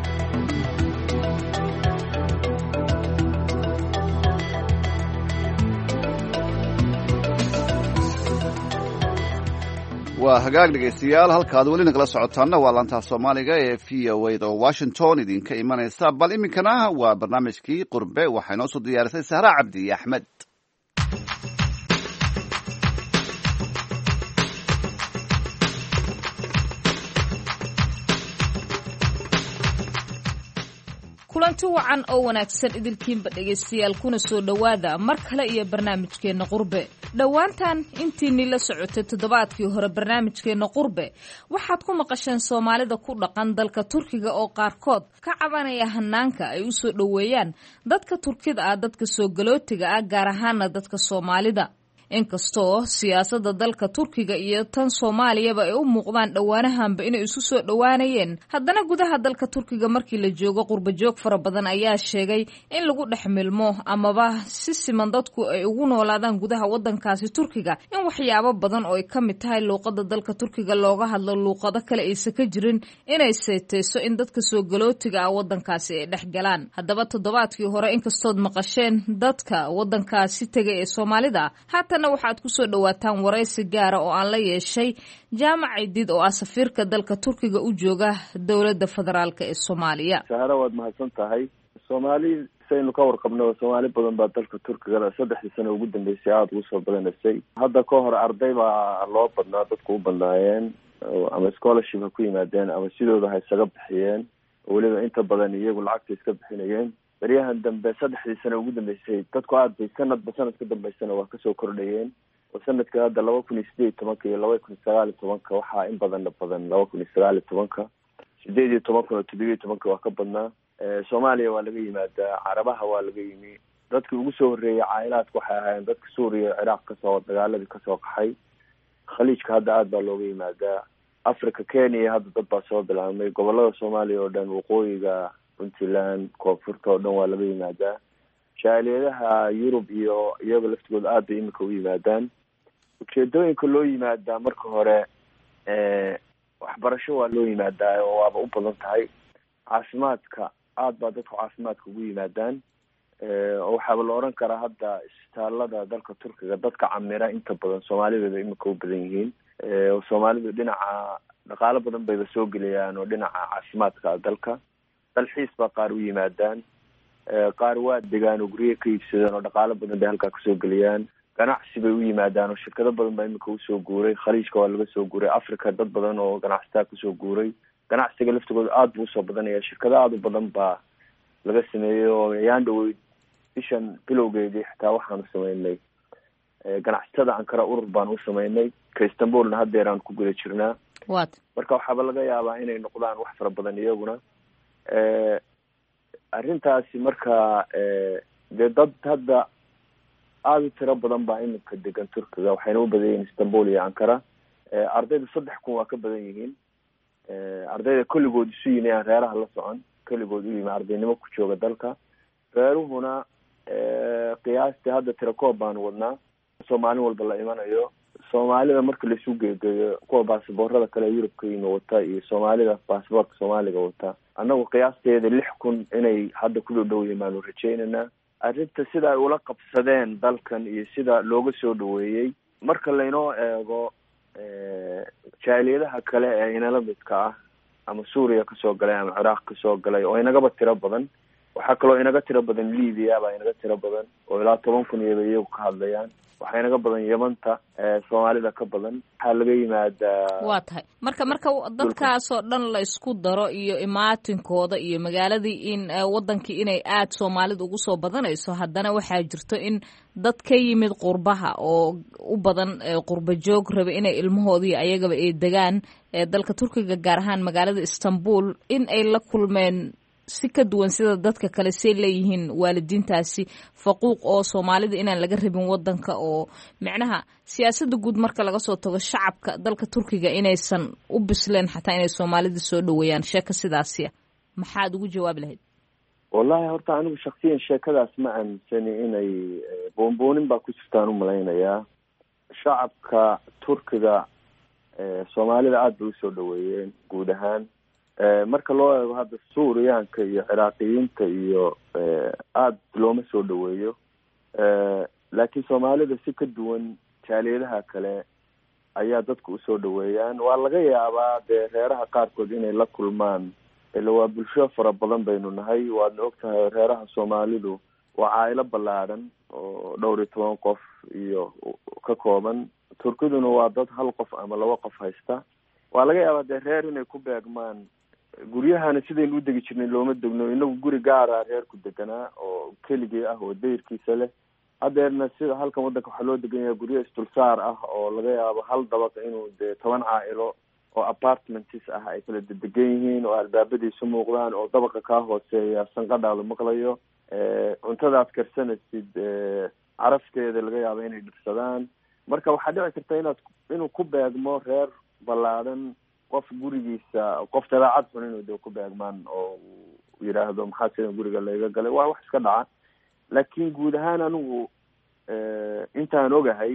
waa hagaag dhegaystayaal halkaad weli nagala socotaanna waa laantaha soomaaliga ee v o a da washington idinka imanaysa bal iminkana waa barnaamijkii qurbe waxay noo soo diyaarisay sahra cabdi axmed kulanti wacan oo wanaagsan idilkiinba dhegaystayaal kuna soo dhowaada mar kale iyo barnaamijkeenna qurbe dhowaantan intiinii la socotay toddobaadkii hore barnaamijkeenna qurbe waxaad ku maqasheen soomaalida ku dhaqan dalka turkiga oo qaarkood ka cabanaya hanaanka ay u soo dhoweeyaan dadka turkida ah dadka soo galootiga ah gaar ahaana dadka soomaalida inkastoo siyaasadda dalka turkiga iyo tan soomaaliyaba ay u muuqdaan dhowaanahanba inay isu soo dhowaanayeen haddana gudaha dalka turkiga markii la joogo qurbajoog fara badan ayaa sheegay in lagu dhex milmo amaba si siman dadku ay ugu noolaadaan gudaha waddankaasi turkiga in waxyaabo badan oo ay ka mid tahay luuqadda dalka turkiga looga hadlo luuqado kale aysa ka jirin inay seeteyso in dadka soo galootiga ah waddankaasi ay dhex galaan haddaba toddobaadkii hore inkastood maqasheen dadka waddankaasi tegay ee soomaalida haatan waxaad ku soo dhawaataan waraysi gaara oo aan la yeeshay jaamac cidiid oo ah safiirka dalka turkiga u jooga dowladda federaalk ee soomaaliya sahara waad mahadsan tahay soomaali saynu ka warqabno soomaali badan baa dalka turkiga saddexdii sano ugu dambeysay aada ugu soo badanaysay hadda ka hor arday baa loo badnaa dadku u badnaayeen ama scholarship ha ku yimaadeen ama sidooda ha isaga bixiyeen oo weliba inta badan iyagu lacagta iska bixinayeen baryahan dambe saddexdii sano ugu dambeysay dadku aad bay sanadba sanad ka dambeysana waa kasoo kordhayeen oo sanadka hadda laba kun iyo sideed iyo tobanka iyo laba kun iyo sagaal iyo tobanka waxaa in badanna badan laba kun iyo sagaal iyo tobanka sideed iyo tobankan oo toddobiyo tobanka waa ka badnaa soomaaliya waa laga yimaadaa carabaha waa laga yimi dadkii ugu soo horreeyay caa'ilaadka waxay ahaayeen dadka suuriya ciraaq kasoo dagaaladii kasoo qaxay khaliijka hadda aada baa looga yimaadaa. africa kenya hadda dad baa soo bilaabmay. gobolada soomaaliya oo dhan, waqooyiga puntland, koonfurta oo dhan waa laga yimaadaa. jaaliyadaha yurub iyo iyaga laftigooda aad bay imika u yimaadaan. ujeedooyinka loo yimaadaa marka hore waxbarasho waa loo yimaadaa oo waaba u badan tahay. caafimaadka aad baa dadku caafimaadka ugu yimaadaan. oo waxaaba la oran karaa hadda isbitaalada dalka turkiga dadka camira inta badan soomaalidaba imika u badan yihiin. soomaalidu dhinaca dhaqaalo badan bayba soo gelayaan oo dhinaca caafimaadka dalka. dalxiis baa qaar u yimaadaan, qaar waa degaan oo gurye ka iibsadaan oo dhaqaalo badan bay halkaa kasoo geliyaan. ganacsi bay u yimaadaan oo shirkado badan baa imika usoo guuray. khaliijka waa laga soo guuray. africa dad badan oo ganacsataa kusoo guuray. ganacsiga laftigooda aada buu usoo badanaya. shirkado aada u badan baa laga sameeyey oo yaan dhaweyd bishan bilowgeedii xitaa waxaanu sameynay ganacsatada ankara urur baan u sameynay. ka istanbulna haddeer aan ku guda jirnaa. wat marka waxaaba laga yaabaa inay noqdaan wax fara badan iyaguna. arrintaasi marka dee dad hadda aada u tiro badan baa iminka degan turkiga, waxayna u badan yihiin istanbul iyo ankara. ardayda saddex kun waa ka badan yihiin. ardayda kulligood isu yimi aan reeraha la socon, kulligood u yimi ardaynimo ku jooga dalka. reeruhuna qiyaastii hadda tirakoob baanu wadnaa soo maalin walba la imanayo. soomaalida marka laisu geegeeyo kuwa baasboorada kale yurubka yimi wata iyo soomaalida baasboorka soomaaliga wata, annagu qiyaasteeda lix kun inay hadda ku dhow yihiin baanu rajaynaynaa. arrinta sida ay ula qabsadeen dalkan iyo sida looga soo dhaweeyey marka laynoo eego jaaliyadaha kale ee inala midka ah ama suuriya kasoo galay ama ciraaq kasoo galay oo inagaba tiro badan. waxaa kaloo inaga tiro badan libya baa inaga tiro badan oo ilaa toban kun iyaba iyagu ka hadlayaan. waxaa inaga badan yamanta, soomaalida ka badan. waxaa laga yimaadaa waa tahay marka marka dadkaasoo dhan la isku daro iyo imaatinkooda iyo magaaladii in wadankii inay aada soomaalida ugu soo badanayso, haddana waxaa jirto in dad ka yimid qurbaha oo u badan qurba joog raba inay ilmahoodii ayagaba ay degaan dalka turkiga gaar ahaan magaalada istanbul, in ay la kulmeen si ka duwan sida dadka kale say leeyihiin waalidiintaasi faquuq oo soomaalida inaan laga rabin wadanka, oo micnaha siyaasadda guud marka laga soo tago shacabka dalka turkiga inaysan u bisleen xataa inay soomaalida soo dhaweeyaan. sheeko sidaasiya maxaad ugu jawaabi lahayd? wallahi horta anigu shaksiyan sheekadaas ma aaminsani inay boonboonin baa ku jirtaan umalaynayaa. shacabka turkiga soomaalida aada bay usoo dhaweeyeen guud ahaan. marka loo eego hadda suuriyaanka iyo ciraaqiyiinta iyo aada looma soo dhaweeyo. laakiin soomaalida si ka duwan jaaliyadaha kale ayaa dadku usoo dhaweeyaan. waa laga yaabaa dee reeraha qaarkood inay la kulmaan, ila waa bulsho fara badan baynu nahay. waadna ogtahay reeraha soomaalidu waa caa'ilo ballaadhan oo dhowr iyo toban qof iyo ka kooban. turkiduna waa dad hal qof ama laba qof haysta. waa laga yaabaa dee reer inay ku beegmaan. guryahana sidaynu u degi jirnay looma degno. inagu guri gaara reerku deganaa oo keligii ah oo dayrkiisa leh. hadeerna sida halkan wadanka waxaa loo degan yahay guryo isdulsaar ah oo laga yaabo hal dabaq inuu dee toban caa'ilo oo apartments ah ay kala dedegan yihiin oo albaabadiisu muuqdaan oo dabaqa kaa hooseeya sanqadhaada maqlayo. cuntadaad karsanaysid carafteeda laga yaabo inay dhirsadaan. marka waxaa dhici karta inaad inuu ku beegmo reer ballaadhan qof gurigiisa qof dabeecad xun inuu de ku beegmaan oo yidhaahdo maxaa sida guriga layga galay. waa wax iska dhaca. laakiin guud ahaan anigu intaan ogahay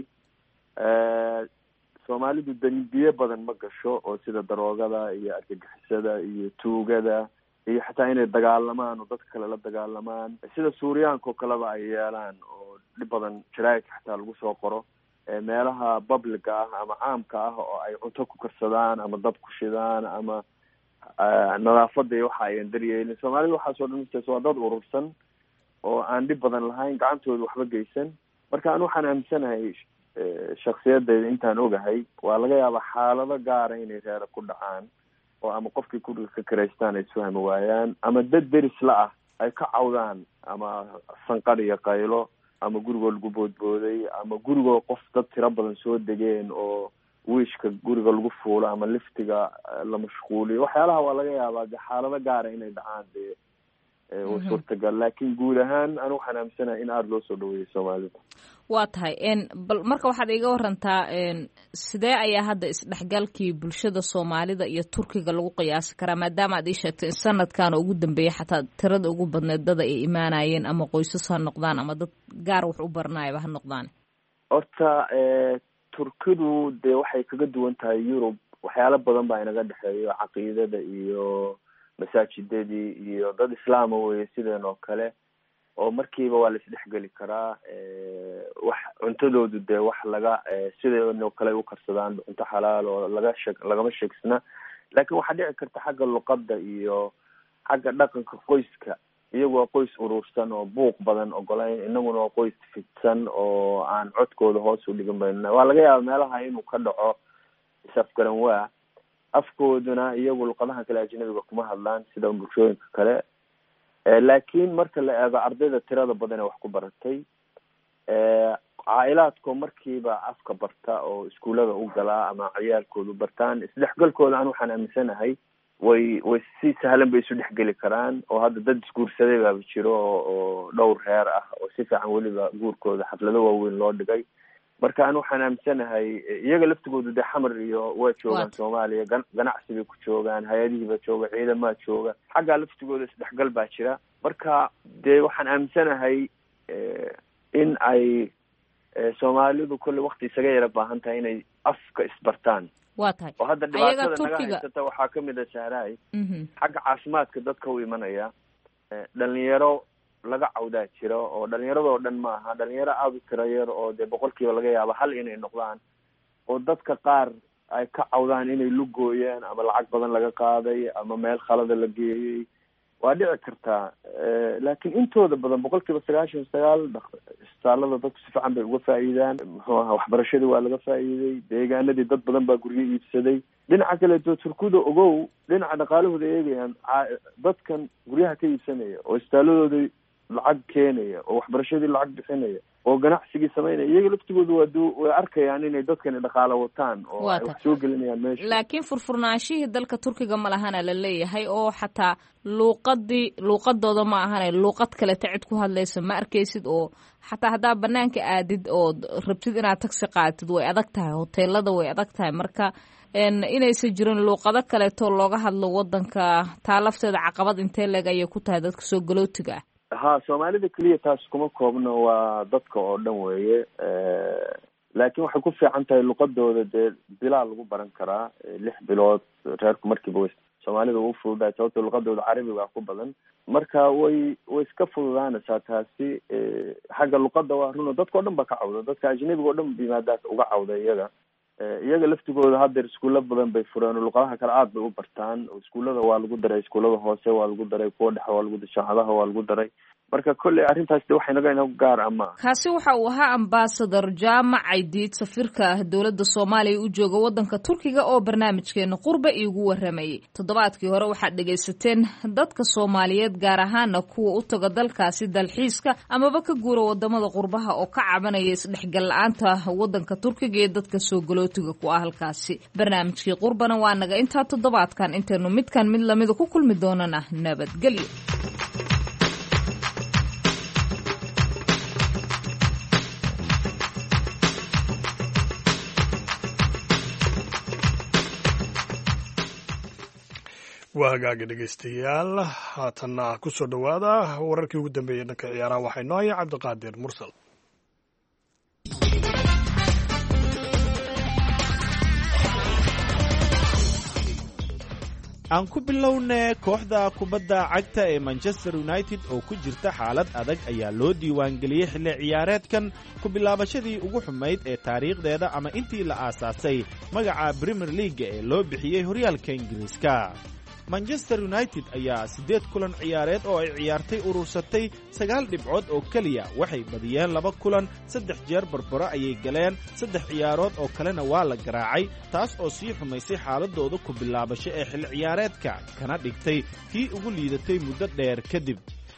soomaalidu dambiye badan ma gasho oo sida daroogada iyo argagixisada iyo tuugada iyo xataa inay dagaalamaan oo dadka kale la dagaalamaan sida suuriyaanka oo kaleba ay yeelaan oo dhib badan jaraa'idka xataa lagu soo qoro. meelaha publica ah ama caamka ah oo ay cunto ku karsadaan ama dab ku shidaan ama nadaafada iyo waxa ayan daryeelin. soomaalida waxaasoo dhan mutaas waa dad urursan oo aan dhib badan lahayn, gacantooda waxba geysan. marka anu waxaan aaminsanahay shaksiyadeyda intaan ogahay waa laga yaabaa xaalado gaara inay reera ku dhacaan oo ama qofkii guriga ka karaystaan ay isfahmi waayaan ama dad deris la ah ay ka cawdaan ama sanqar iyo qaylo ama gurigoo lagu boodbooday ama gurigoo qof dad tiro badan soo degeen oo wiishka guriga lagu fuulo ama liftiga la mashquuliyo. waxyaalaha waa laga yaabaa de xaalado gaara inay dhacaan dee waa suurtagal, laakiin guud ahaan anu waxaan aaminsanahay in aada loo soo dhaweeyo soomaalida. waa tahay bal marka waxaad iga warantaa sidee ayaa hadda isdhexgalkii bulshada soomaalida iyo turkiga lagu qiyaasi karaa, maadaama aad ii sheegtay in sanadkan ugu dambeeyay xataa tirada ugu badneed dada ay imaanayeen ama qoysas ha noqdaan ama dad gaar wax u baranayaba ha noqdaan. horta turkidu dee waxay kaga duwan tahay Yurub, waxyaalo badan baa inaga dhexeeyo, caqiidada iyo masaajidadii iyo dad islaama weye sideen oo kale, oo markiiba waa la isdhexgeli karaa. wax cuntadoodu dee wax laga sideen oo kale u karsadaan, cunto xalaal oo laga sheeg lagama sheegsana, laakiin waxaa dhici karta xagga luqadda iyo xagga dhaqanka qoyska, iyagu waa qoys urursan oo buuq badan ogolayn, inaguna waa qoys fidsan oo aan codkooda hoos u dhigan bayna. waa laga yaaba meelaha inuu ka dhaco isafgaran waa, afkooduna iyagu luqadaha kale ajnabiga kuma hadlaan sida bulshooyinka kale, laakiin marka la eego ardayda tirada badan ee wax ku baratay, caa'ilaadko markiiba afka barta oo iskuullada u galaa ama ciyaalkoodu bartaan, isdhexgalkooda aan waxaan aaminsanahay way way si sahlan bay isu dhexgeli karaan, oo hadda dad isguursaday baaba jiro oo dhowr reer ah oo si fiican weliba guurkooda xaflado waaweyn loo dhigay. marka aan waxaan aaminsanahay iyaga laftigoodu dee xamar iyo waa joogaan Soomaaliya, ganacsi bay ku joogaan, hay-adihii baa jooga, ciidamaha jooga, xaggaa laftigooda isdhexgal baa jira. marka dee waxaan aaminsanahay in ay Soomaalidu kolle waqti isaga yara baahan tahay inay afka isbartaan. waa tahay oo hadda dhibaatada naga haysata waxaa kamid a sahraay xagga caafimaadka dadka u imanaya, dhalinyaro laga cawdaa jiro, oo dhalinyaradoo dhan maaha, dhalinyaro aada u tira yar oo dee boqolkiiba laga yaabo hal inay noqdaan, oo dadka qaar ay ka cawdaan inay lugooyaan ama lacag badan laga qaaday ama meel khalada la geeyey. waa dhici kartaa, laakiin intooda badan boqolkiiba sagaashan sagaal isbitaalada dadku si fiican bay uga faa'iidaan, muxuu ahaa waxbarashadii waa laga faa'iiday, deegaanadii dad badan baa guryo iibsaday. dhinaca kaleeto turkuda ogow dhinaca dhaqaalahooda eegayaan dadkan guryaha ka iibsanaya oo isbitaaladooda lacag keenaya oo waxbarashadii lacag bixinaya oo ganacsigii samaynaya, iyaga laftigooda waa du way arkayaan inay dadkani dhaqaalo wataan oo ay wax soo gelinayaan meesha. laakiin furfurnaanshihii dalka turkiga ma lahana la leeyahay, oo xataa luuqadii luuqadooda ma ahane luuqad kaleta cid ku hadlaysa ma arkaysid, oo xataa haddaa banaanka aadid oo rabtid inaad taxi qaatid way adag tahay, hoteelada way adag tahay. marka inaysan jirin luuqado kaleeto looga hadlo wadanka, taa lafteeda caqabad intee leeg ayay ku tahay dadka soo galootiga ah. ha soomaalida keliya taas kuma koobno, waa dadka oo dhan weeye, laakiin waxay ku fiican tahay luqadooda dee bilaa lagu baran karaa, lix bilood reerku markiiba way soomaalida u fududahay sababto luqadooda carabiga ku badan. marka way way iska fududaanaysaa taasi. xagga luqada waa runo dadka o dhan ba ka cawda, dadka ajnabiga o dhan yimaada uga cawda iyaga. iyaga laftigooda haddeer iskuulla badan bay fureen, luqadaha kale aada bay u bartaan. iskuullada waa lagu daray, iskuullada hoose waa lagu daray, kuwa dhexe waa lagu daray, jaamacadaha waa lagu daray. marka kolley arrintaas de waxay naga inagu gaar ama kaasi waxa uu ahaa ambasador jaamac caydiid, safiirka dowladda soomaaliya u jooga waddanka turkiga, oo barnaamijkeena qurbe iigu waramayay. toddobaadkii hore waxaad dhegaysateen dadka soomaaliyeed gaar ahaana kuwa u taga dalkaasi dalxiiska amaba ka guura wadamada qurbaha oo ka cabanaya isdhexgal la-aanta waddanka turkiga iyo dadka soo galootiga ku ah halkaasi. barnaamijkii qurbana waa naga intaa toddobaadkan, intaynu midkan mid lamida ku kulmi doonana nabadgelyo. waa hagaaga dhegaystayaal, haatanna ku soo dhowaada wararkii ugu dambeeyey dhanka ciyaaraha. waxaa inoo haya cabdiqaadir mursal. aan ku bilownay kooxda kubadda cagta ee Manchester United oo ku jirta xaalad adag ayaa loo diiwaangeliyey xilli ciyaareedkan ku bilaabashadii ugu xumayd ee taariikhdeeda ama intii la aasaasay magaca Premier League ee loo bixiyey horyaalka Ingiriiska. Manchester United ayaa siddeed kulan ciyaareed oo ay ciyaartay urursatay sagaal dhibcood oo keliya, waxay badiyeen laba kulan, saddex jeer barbaro ayay galeen, saddex ciyaarood oo kalena waa la garaacay, taas oo sii xumaysay xaaladooda ku bilaabasho ee xilli ciyaareedka kana dhigtay tii ugu liidatay muddo dheer kadib.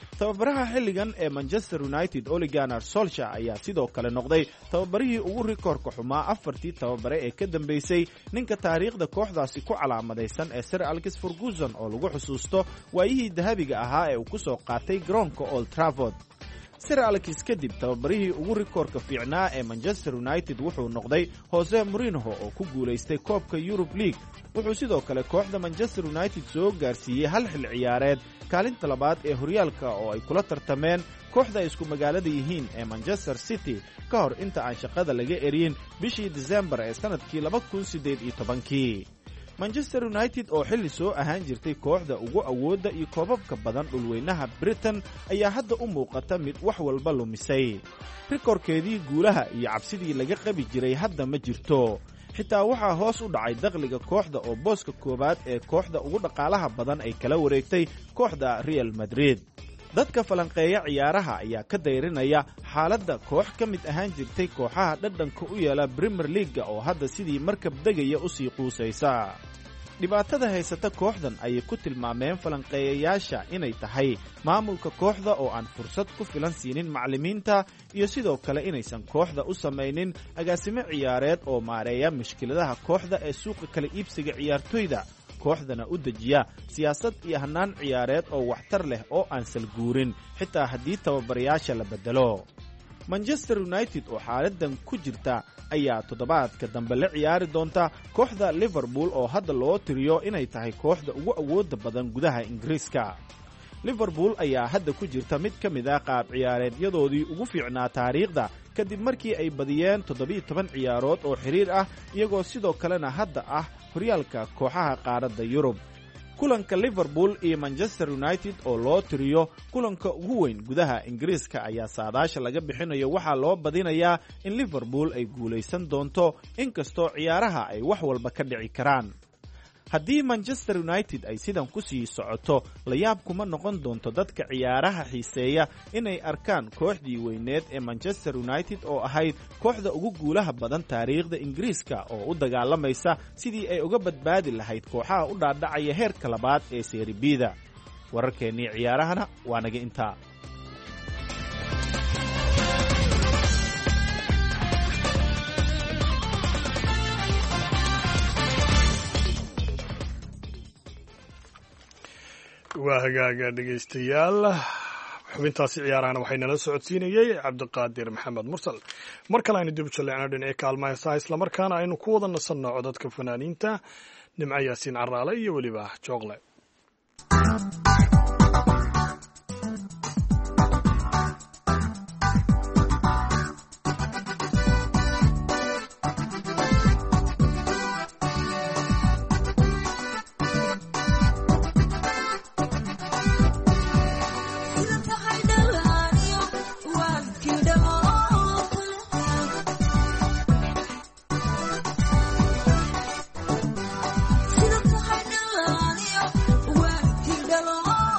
tababaraha xilligan ee manchester united Ole Gunnar Solskjaer ayaa sidoo kale noqday tababarihii ugu rikoorka xumaa afartii tababare ee ka dambeysay ninka taariikhda kooxdaasi ku calaamadaysan ee Sir Alex Ferguson oo lagu xusuusto waayihii dahabiga ahaa ee uu ku soo qaatay garoonka Old Trafford. Sir Alex kadib tababarihii ugu rikoorka fiicnaa ee Manchester United wuxuu noqday Jose Mourinho oo ku guulaystay koobka Europe League. wuxuu sidoo kale kooxda Manchester United soo gaarsiiyey hal xil ciyaareed kaalinta labaad ee horyaalka oo ay kula tartameen kooxda isku magaalada yihiin ee Manchester City ka hor inta aan shaqada laga erin bishii December ee sanadkii laba kun siddeed iyo tobankii. Manchester United oo xilli soo ahaan jirtay kooxda ugu awoodda iyo koobabka badan dhulweynaha Britain ayaa hadda u muuqata mid wax walba lumisay. rikoorkeedii guulaha iyo cabsidii laga qabi jiray hadda ma jirto. xitaa waxaa hoos u dhacay dakhliga kooxda oo booska koowaad ee kooxda ugu dhaqaalaha badan ay kala wareegtay kooxda Real Madrid. dadka falanqeeya ciyaaraha ayaa ka dayrinaya xaaladda koox ka mid ahaan jirtay kooxaha dhadhanka u yeela Premier League oo hadda sidii markab degaya u sii quusaysa. dhibaatada haysata kooxdan ayay ku tilmaameen falanqeeyayaasha inay tahay maamulka kooxda oo aan fursad ku filan siinin macallimiinta iyo sidoo kale inaysan kooxda u samaynin agaasimo ciyaareed oo maareeya mushkiladaha kooxda ee suuqa kala iibsiga ciyaartoyda, kooxdana u dejiya siyaasad iyo hannaan ciyaareed oo waxtar leh oo aan salguurin xitaa haddii tababarayaasha la bedelo. Manchester United oo xaaladdan ku jirta ayaa toddobaadka dambe la ciyaari doonta kooxda Liverpool oo hadda loo tiriyo inay tahay kooxda ugu awoodda badan gudaha Ingiriiska. Liverpool ayaa hadda ku jirta mid ka mid ah qaab ciyaareedyadoodii ugu fiicnaa taariikhda kadib markii ay badiyeen toddobiyo toban ciyaarood oo xiriir ah iyagoo sidoo kalena hadda ah horyaalka kooxaha qaaradda Yurub. kulanka Liverpool iyo Manchester United oo loo tiriyo kulanka ugu weyn gudaha Ingiriiska ayaa saadaasha laga bixinayo waxaa loo badinayaa in Liverpool ay guulaysan doonto inkastoo ciyaaraha ay wax walba ka dhici karaan. haddii Manchester United ay sidan ku sii socoto la yaab kuma noqon doonto dadka ciyaaraha xiiseeya inay arkaan kooxdii weyneed ee Manchester United oo ahayd kooxda ugu guulaha badan taariikhda Ingiriiska oo u dagaalamaysa sidii ay uga badbaadi lahayd kooxaha u dhaadhacaya heerka labaad ee Serie B-da. wararkeennii ciyaarahana waa naga intaa. waa hagaaga dhegaystayaal xubintaasi ciyaarahana waxay nala socodsiinayey cabdiqaadir maxamed mursal. mar kale aynu dib u jalleecno dhinacii kaalmaha heesaha islamarkaana aynu ku wada nasanno codadka fanaaniinta Nimco Yaasiin Caraale iyo weliba Joogle. Hello.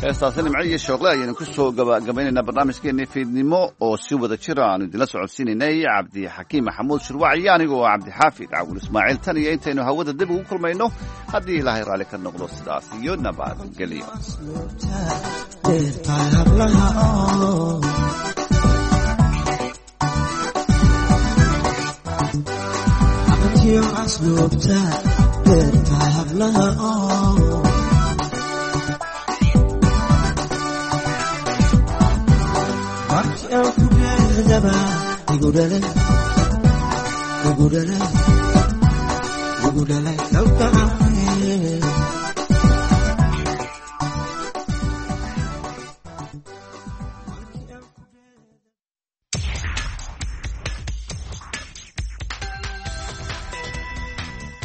heestaasi nimco iyo shooqle ayaynu ku soo gabagabaynaynaa barnaamijkeennii fiidnimo oo si wada jira aanu idinla socodsiinaynay cabdixakiim maxamuud shirwac iyo anigoo cabdixaafid cawil ismaaciil tan iyo intaynu hawada dib ugu kulmayno haddii ilaahay raalli ka noqdo sidaas iyo nabadgelyo. Gudale, gudale, gudale, gudale,